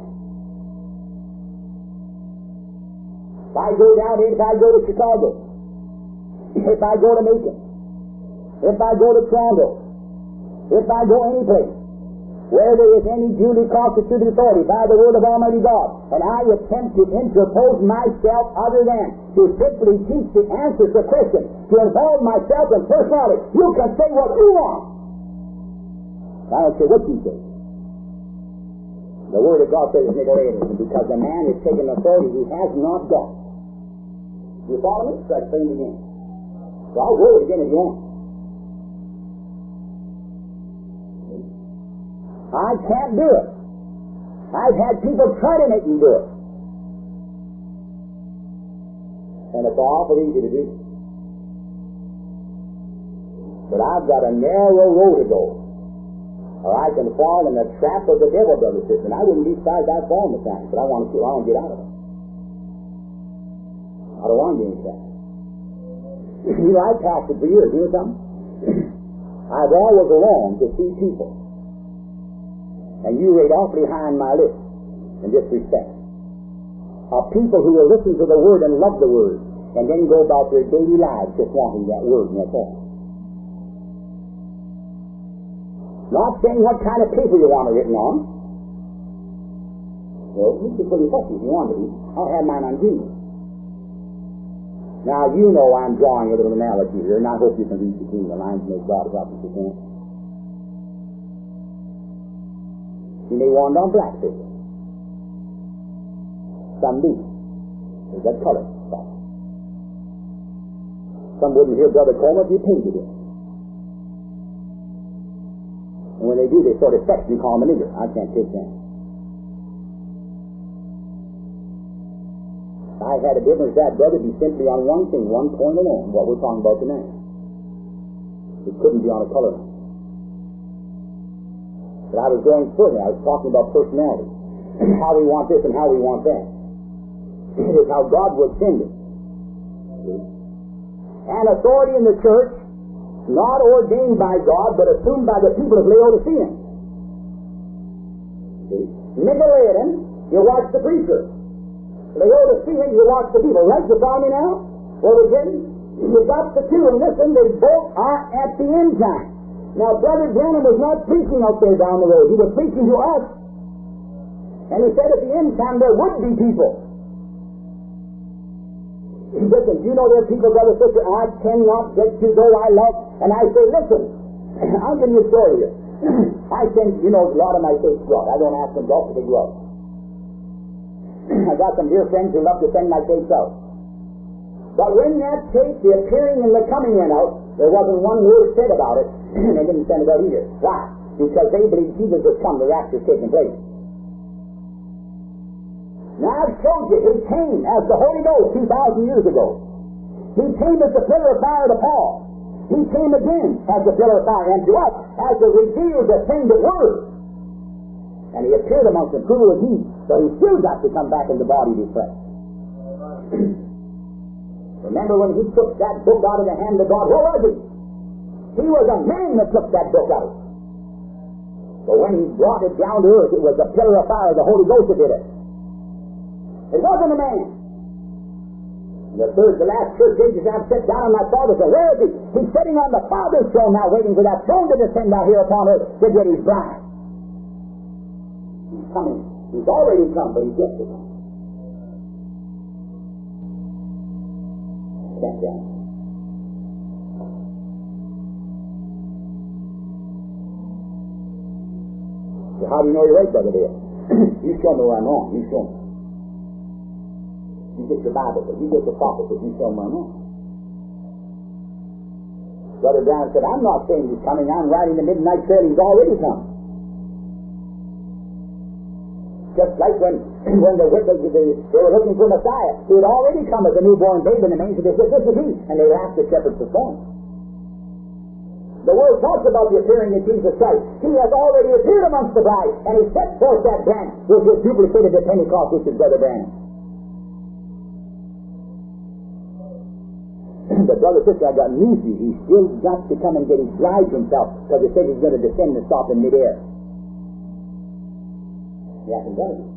if I go down here, if I go to Chicago, if I go to Macon, if I go to Toronto, if I go any place where there is any duly constituted authority by the word of Almighty God, and I attempt to interpose myself other than to simply teach the answers to questions, to involve myself in personality, you can say what you want. I don't care what you say. The Word of God says Nicolaitan, because the man is taking authority he has not got. You follow me? So I explain it again. So I'll roll it again if you want. I can't do it. I've had people try to make me do it. And it's awful easy to do. But I've got a narrow road to go, or I can fall in the trap of the devil, brother, sister. And I wouldn't be surprised I'd fall in the trap, but I want to I want to get out of it. I don't want to get in the trap. You know, I've pastored for years. You know something? I've always longed to see people, and you rate awfully high on my list in this respect, of people who will listen to the Word and love the Word, and then go about their daily lives just wanting that Word, and that's all. Not saying what kind of paper you want it written on. Well, you can put it fussy if you want to be. I'll have mine on green. Now, you know I'm drawing a little analogy here, and I hope you can read between the lines and make God help if you can. You may want it on black paper. Some do. There's that color stuff. Some wouldn't hear Brother Coleman if you painted it. And when they do, they sort of sex you, call him a nigger. I can't take that. I had a difference that, brother, be simply on one thing, one point alone, what we're talking about tonight. It couldn't be on a color line. But I was going further. I was talking about personality, and how we want this and how we want that. It is how God would send it. And authority in the church, not ordained by God, but assumed by the people of Laodicea. Nicolaitan, you watch the preacher. Laodicea, you watch the people. Right? You follow me now? Well, again, you got the two, and listen, they both are at the end time. Now, Brother Branham was not preaching out there down the road. He was preaching to us. And he said at the end time there would be people. Listen, do you know there are people, brother, sister, I cannot get to, though I love, and I say, listen, I'll give you a story here. I send, you know, a lot of my tapes go out. I don't ask them to go, but they go out. I got some dear friends who love to send my tapes out. But when that tape, the appearing and the coming went out, there wasn't one word said about it, and they didn't send it out either. Why? Because they believe Jesus has come, the rapture's taking place. Now I've showed you, he came as the Holy Ghost two thousand years ago. He came as the pillar of fire to Paul. He came again as the pillar of fire, and to us as the revealed, ascended Word. And he appeared amongst them, truly was he. So he still got to come back in the body of his flesh. Remember when he took that book out of the hand of God, who was he? He was a man that took that book out. But when he brought it down to earth, it was the pillar of fire, the Holy Ghost that did it. It wasn't a man. And the third, the last church ages I have set down on my Father's throne. Where is he? He's sitting on the Father's throne now, waiting for that throne to descend out here upon earth to get his bride. He's coming. He's already come, but he's yet to come. Step down. So how do you know you're right, Brother Dale? You show me where I'm wrong. You show me. You get your Bible, but you get the prophet, but you show me where I'm wrong. Brother Brown said, I'm not saying he's coming. I'm riding the midnight trail. He's already come. Just like when when the witnesses, they, they were looking for Messiah, he had already come as a newborn babe in the manger. They said, this is he. And they asked the shepherds to phone. The Word talks about the appearing of Jesus Christ. He has already appeared amongst the bride, and he set forth that branch, which was duplicated at Pentecost, which is Brother Branham. But Brother Sister, I got news for you. He's still got to come and get his bride to himself, because it says he's going to descend and stop in midair. He hasn't done it.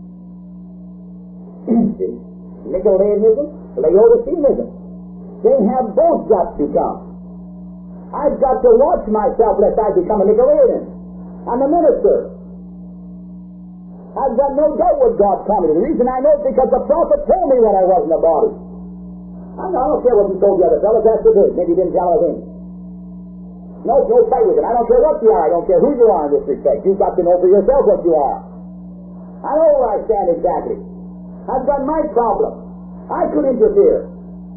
See? Nicolaitism, Laodiceanism. They have both got to come. I've got to watch myself lest I become a Nicolaitan. I'm a minister. I've got no doubt what God told me. The reason I know is because the prophet told me what I was in the body. I don't care what he told the other fellows, that's the good. Maybe he didn't tell a thing. No, no fight with it. I don't care what you are. I don't care who you are in this respect. You've got to know for yourself what you are. I know where I stand exactly. I've got my problem. I could interfere.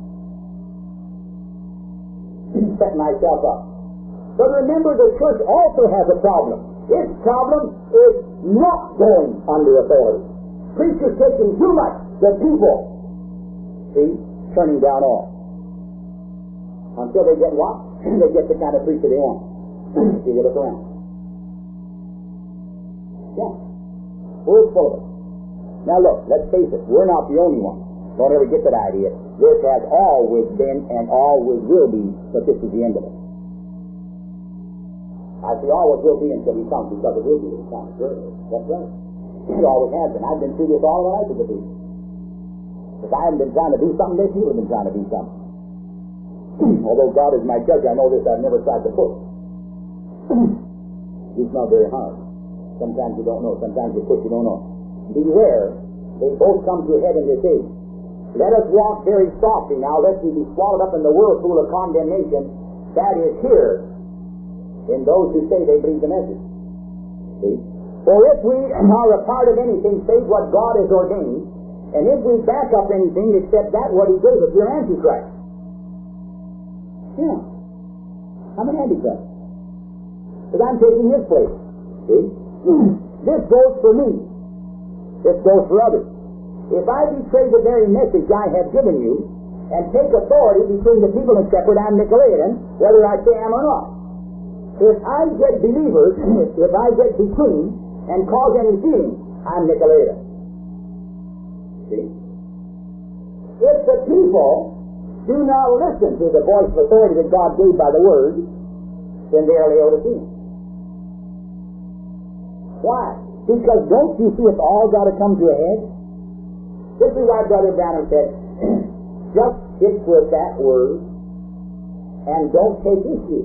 Set myself up. But remember, the church also has a problem. Its problem is not going under authority. Preachers taking too much. The people, see, turning down all. Until they get what? They get the kind of preacher they want. See, they look around. Yeah. We're full of it. Now look, let's face it, we're not the only one. Don't ever get that idea. This has always been and always will be, but this is the end of it. I say always will be until he comes, because it will be when he comes. Sure, that's right. It always has been. I've been through this all my life as a preacher. If I hadn't been trying to do something, they would have been trying to do something. Although God is my judge, I know this, I've never tried to push. It's not very hard. Sometimes you don't know. Sometimes you push, you don't know. Beware, they both come to a head in this age. Let us walk very softly now, lest we be swallowed up in the whirlpool of condemnation that is here in those who say they believe the message. See? For if we are a part of anything save what God has ordained, and if we back up anything except that what He gave us, we're Antichrist. Yeah. I'm an Antichrist. Because I'm taking His place. See? This goes for me. This goes for others. If I betray the very message I have given you, and take authority between the people and shepherd, I'm Nicolaitan, whether I say am or not. If I get believers, if I get between, and cause any feeling, I'm Nicolaitan. See? If the people do not listen to the voice of authority that God gave by the Word, then they are Laodicean. Why? Because don't you see it's all got to come to a head? This is why Brother Branham said, just stick with that word and don't take issue.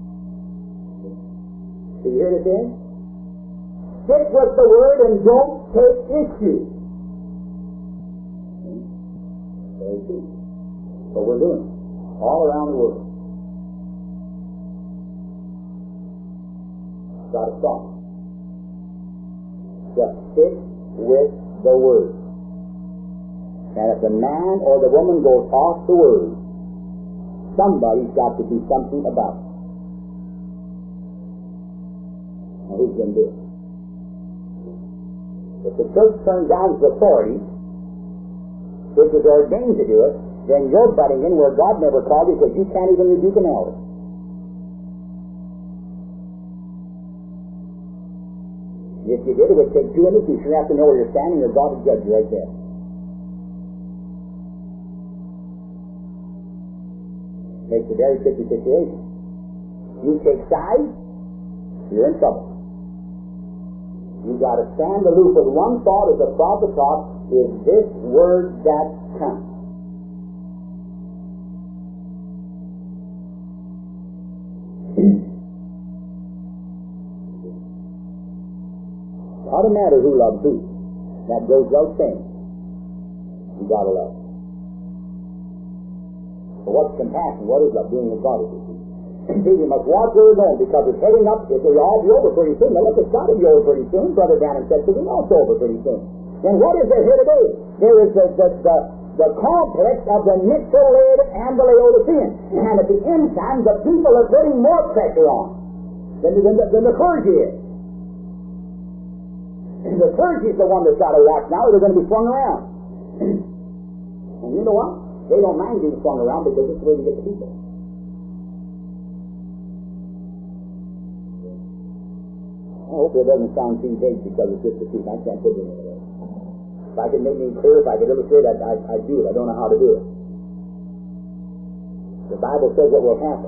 Do you hear this in? Stick with the word and don't take issue. Very true. What we're doing all around the world. Got to stop. Just stick with the word. And if the man or the woman goes off the word, somebody's got to do something about it. Now who's going to do it? If the church turns down its authority, which is ordained to do it, then you're butting in where God never called you, because you can't even rebuke an elder. If you did, it would take two in the future. You have to know where you're standing, or God would judge you right there. Makes a very tricky situation. You take sides, you're in trouble. You've got to stand aloof with one thought, as the prophet taught, is this word that counts. Not a matter who loves who. That goes without saying. You gotta love. But what's compassion? What is love? Doing what God is doing. See, we must watch where we're going, because it's heading up. It will all be over pretty soon. Now look, it's got to be over pretty soon. Brother Branham said, so we know it's over pretty soon. Then what is there here today? There is the, the, the, the complex of the Nicolaitans and the Laodicean. And at the end time, the people are putting more pressure on than, than, the, than the clergy is. The clergy is the one that's got to watch now, or they're going to be swung around. And you know what? They don't mind being swung around, because it's the way to get the people. I hope it doesn't sound too vague, because it's just the truth. I can't put it in it. If I could make it clear, if I could illustrate, I'd, I'd, I'd do it. I don't know how to do it. The Bible says what will happen.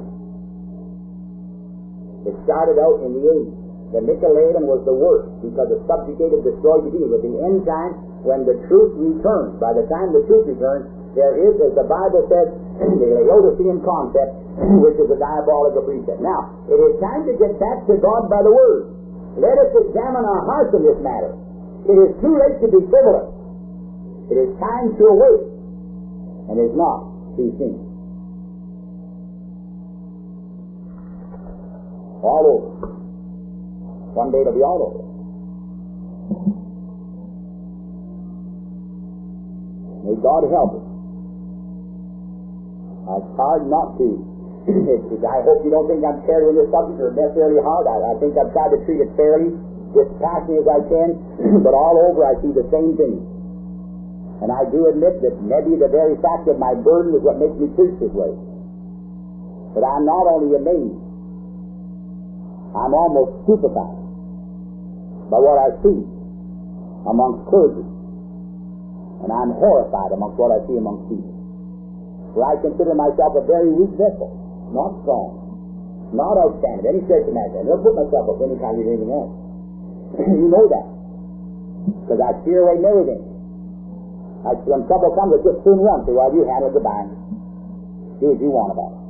It started out in the age. The Nicolaitan was the worst, because it subjugated, destroyed the people. At the end time, when the truth returns, by the time the truth returns, there is, as the Bible says, the Laodicean concept, which is a diabolical precept. Now, it is time to get back to God by the Word. Let us examine our hearts in this matter. It is too late to be frivolous. It is time to awake, and is not too soon. All over. One day it'll be all over. May God help us. It's hard not to. I hope you don't think I'm carrying this subject or necessarily hard. I, I think I've tried to treat it fairly, dispassionately as I can, but all over I see the same thing. And I do admit that maybe the very fact of my burden is what makes me preach this way. But I'm not only amazed, I'm almost stupefied by what I see amongst clergy. And I'm horrified amongst what I see amongst people. For I consider myself a very weak vessel. Not strong, not outstanding, any stretch of imagination. I don't put myself up any kind of anything else. You know that. Because I steer away from everything. I, when trouble comes, I just soon run. Say, well, you handle it, goodbye. Do what you want about it.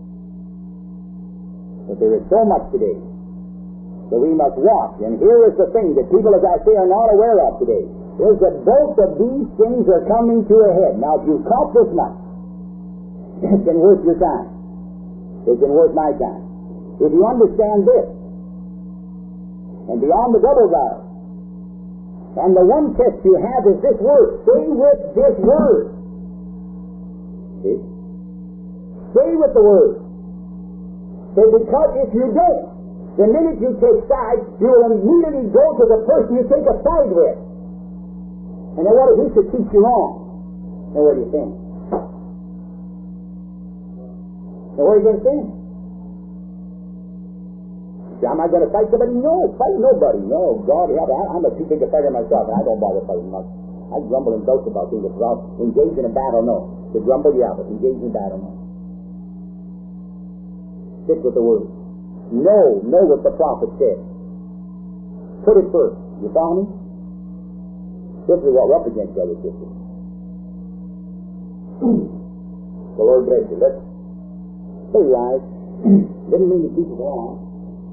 But there is so much today that we must watch. And here is the thing that people, as I say, are not aware of today, is that both of these things are coming to a head. Now, if you've caught this much, it's been worth your time. It's been worth my time. If you understand this, and beyond the double guard, and the one test you have is this word. Stay with this word. See? Stay with the word. So because if you don't, the minute you take sides, you will immediately go to the person you take a side with. And then what if he should teach you wrong? Now what do you think? Now what are you going to think? Am I going to fight somebody? No, fight nobody. No, God help me. I'm a too big a fighter myself, and I don't bother fighting much. I grumble and boast about things. Well, engage in a battle, no. To grumble, yeah, but engage in battle, no. Stick with the word. Know, know what the prophet said. Put it first. You follow me? This is what we're up against, brothers and sisters. The Lord bless you. Let's stay rise. Didn't mean to keep it long.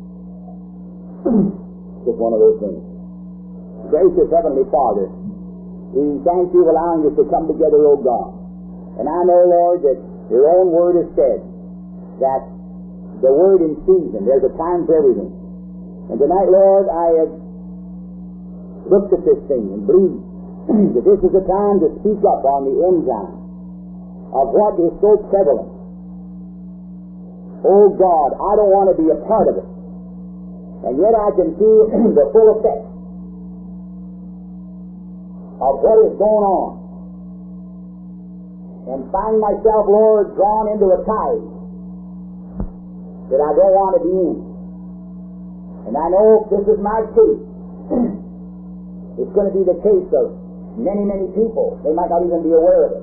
Just one of those things. Gracious Heavenly Father, we thank you for allowing us to come together, O God. And I know, Lord, that your own word has said that the word in season, there's a time for everything. And tonight, Lord, I have looked at this thing and believed that this is a time to speak up on the end time of what is so prevalent. Oh God, I don't want to be a part of it. And yet I can feel the full effect of what is going on. And find myself, Lord, drawn into a tide that I don't want to be in. And I know if this is my case, It's going to be the case of many, many people. They might not even be aware of it.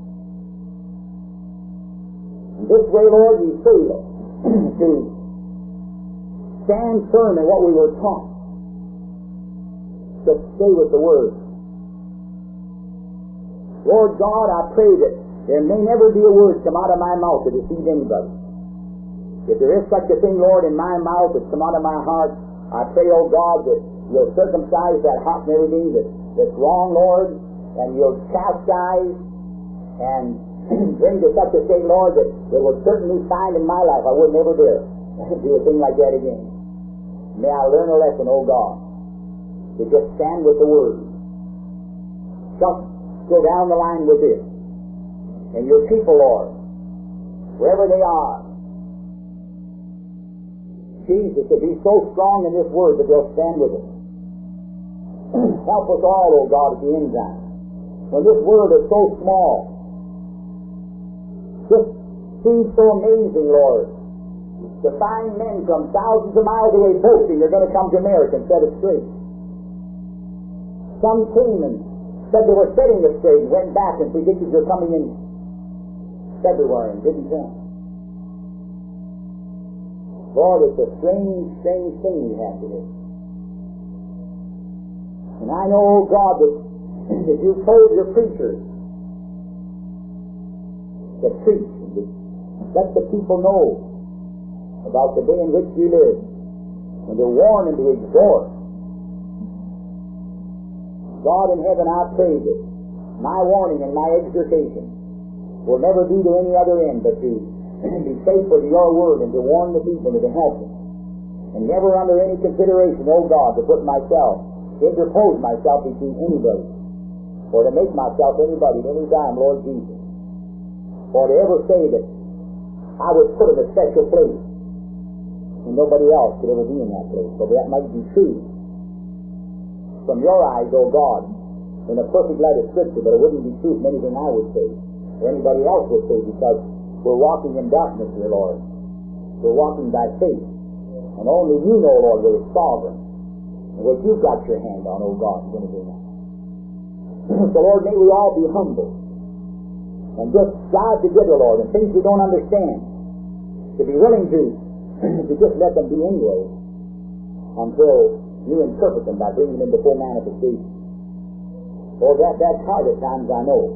And this way, Lord, we fail to stand firm in what we were taught. Just stay with the Word. Lord God, I pray that there may never be a word come out of my mouth to deceive anybody. If there is such a thing, Lord, in my mouth that's come out of my heart, I pray, oh God, that you'll circumcise that heart and everything that, that's wrong, Lord, and you'll chastise and bring to such a state, Lord, that it will certainly find in my life I would never dare do a thing like that again. May I learn a lesson, oh God, to just stand with the Word. Just go down the line with it. And your people, Lord, wherever they are, Jesus, to be so strong in this Word that they'll stand with it. Help us all, oh God, at the end time. When this Word is so small, just seems so amazing, Lord, to find men from thousands of miles away boasting they're going to come to America and set it straight. Some came and said they were setting it straight and went back and predicted you're coming in February and didn't come. Lord, it's a strange, strange thing we have today. And I know, oh God, that, that you've told your preachers to preach and to let the people know about the day in which we live, and to warn and to exhort. God in heaven, I pray that my warning and my exhortation will never be to any other end but to be faithful to your word and to warn the people and to help them. And never under any consideration, oh God, to put myself, to interpose myself between anybody, or to make myself anybody at any time, Lord Jesus. Or to ever say that I was put in a special place and nobody else could ever be in that place. So that might be true from your eyes, oh God, in a perfect light of Scripture, but it wouldn't be true from anything I would say or anybody else would say, because we're walking in darkness here, Lord. We're walking by faith. And only you know, Lord, what is sovereign. And what you've got your hand on, oh God, is going to do that. So, Lord, may we all be humble and just strive together, Lord, and things we don't understand, to be willing to, to just let them be anyway until you interpret them by bringing them into full manifestation. Lord, that, that's hard at times, I know.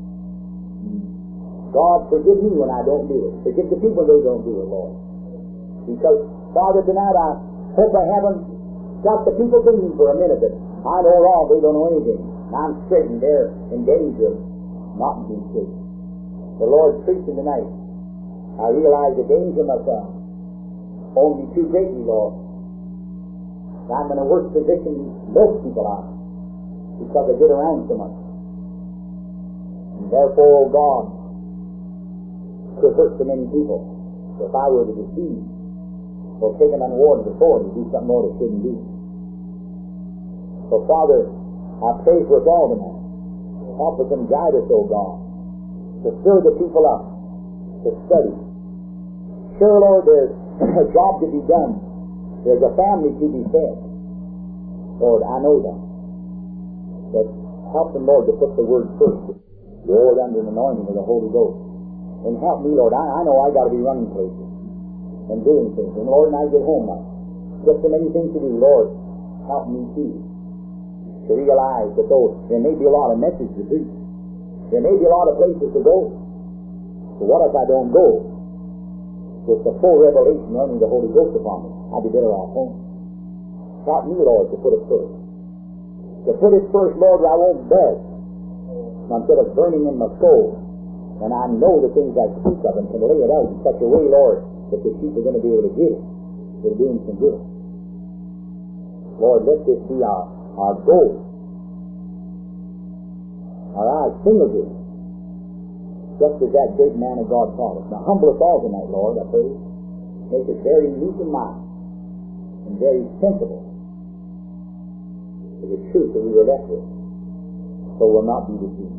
God, forgive me when I don't do it. Forgive the people when they don't do it, Lord. Because, Father, tonight I hope I haven't got the people thinking for a minute that I know wrong, they don't know anything. And I'm straight and they're in danger of not being straight. The Lord preaching tonight, I realize the danger myself. Only too greatly, Lord. I'm in a worse position than most people are, because I get around so much. And therefore, oh God, could hurt so many people if I were to deceive or take an unwarranted authority to do something more they shouldn't do. So, Father, I pray for us all tonight. Help us and guide us, oh God, to stir the people up, to study. Sure, Lord, there's a job to be done. There's a family to be fed. Lord, I know that. But help them, Lord, to put the Word first. Lord, under the anointing of the Holy Ghost. And help me, Lord. I, I know I got to be running places and doing things. And Lord, when I get home now, just so many things to do, Lord, help me too to realize that though there may be a lot of messages to preach, there may be a lot of places to go. So what if I don't go with the full revelation running the Holy Ghost upon me? I'll be better off home. Help me, Lord, to put it first. To put it first, Lord, where I won't beg instead of burning in my soul. And I know the things I speak of and can lay it out in such a way, Lord, that the sheep are going to be able to get it. They're doing some good. Lord, let this be our, our goal. Our eyes single to it. Just as that great man of God taught us. Now humble us all tonight, Lord, I pray. Make us very meek in mind and very sensible to the truth that we were left with, so we'll not be deceived.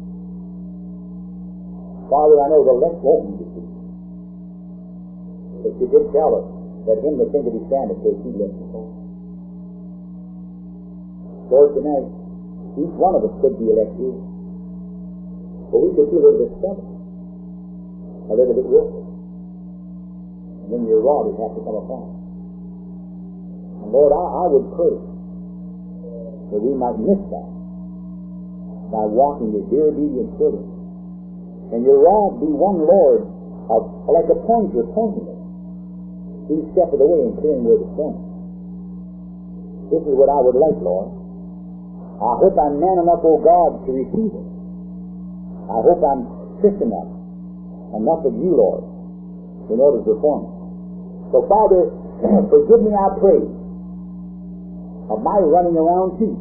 Father, I know the elect won't be deceived. But you did tell us that him that thinketh he standeth take heed lest he fall. Lord, tonight, each one of us could be elected. But we could be a little bit stubborn, a little bit willful. And then your rod would have to come upon us. And Lord, I, I would pray that we might miss that by walking as dear obedient children. And your rod be one, Lord, of, like a plunger pointing it each step of the way and clearing where it's going. This is what I would like, Lord. I hope I'm man enough, O God, to receive it. I hope I'm sick enough, enough of you, Lord, in order to perform it. So, Father, forgive me, I pray, of my running around too,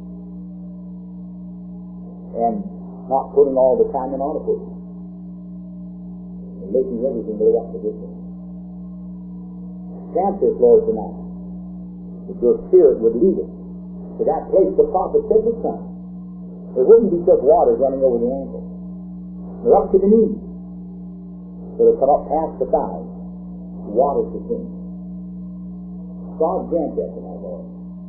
and not putting all the time in on to put it, and making everything live up to this one. Grant this, Lord, tonight, that your Spirit would lead us to that place the prophet said would come. There wouldn't be such waters running over the ankles. They're up to the knees. So they come up past the thighs. The waters to sing. God grant that tonight, Lord.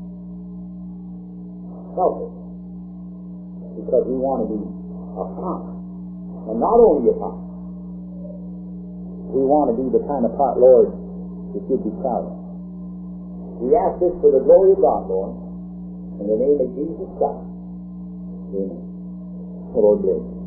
Help us. Because we want to be a part. And not only a part. We want to be the kind of part, Lord, that you'd be proud of. We ask this for the glory of God, Lord. In the name of Jesus Christ. Amen. The Lord bless you.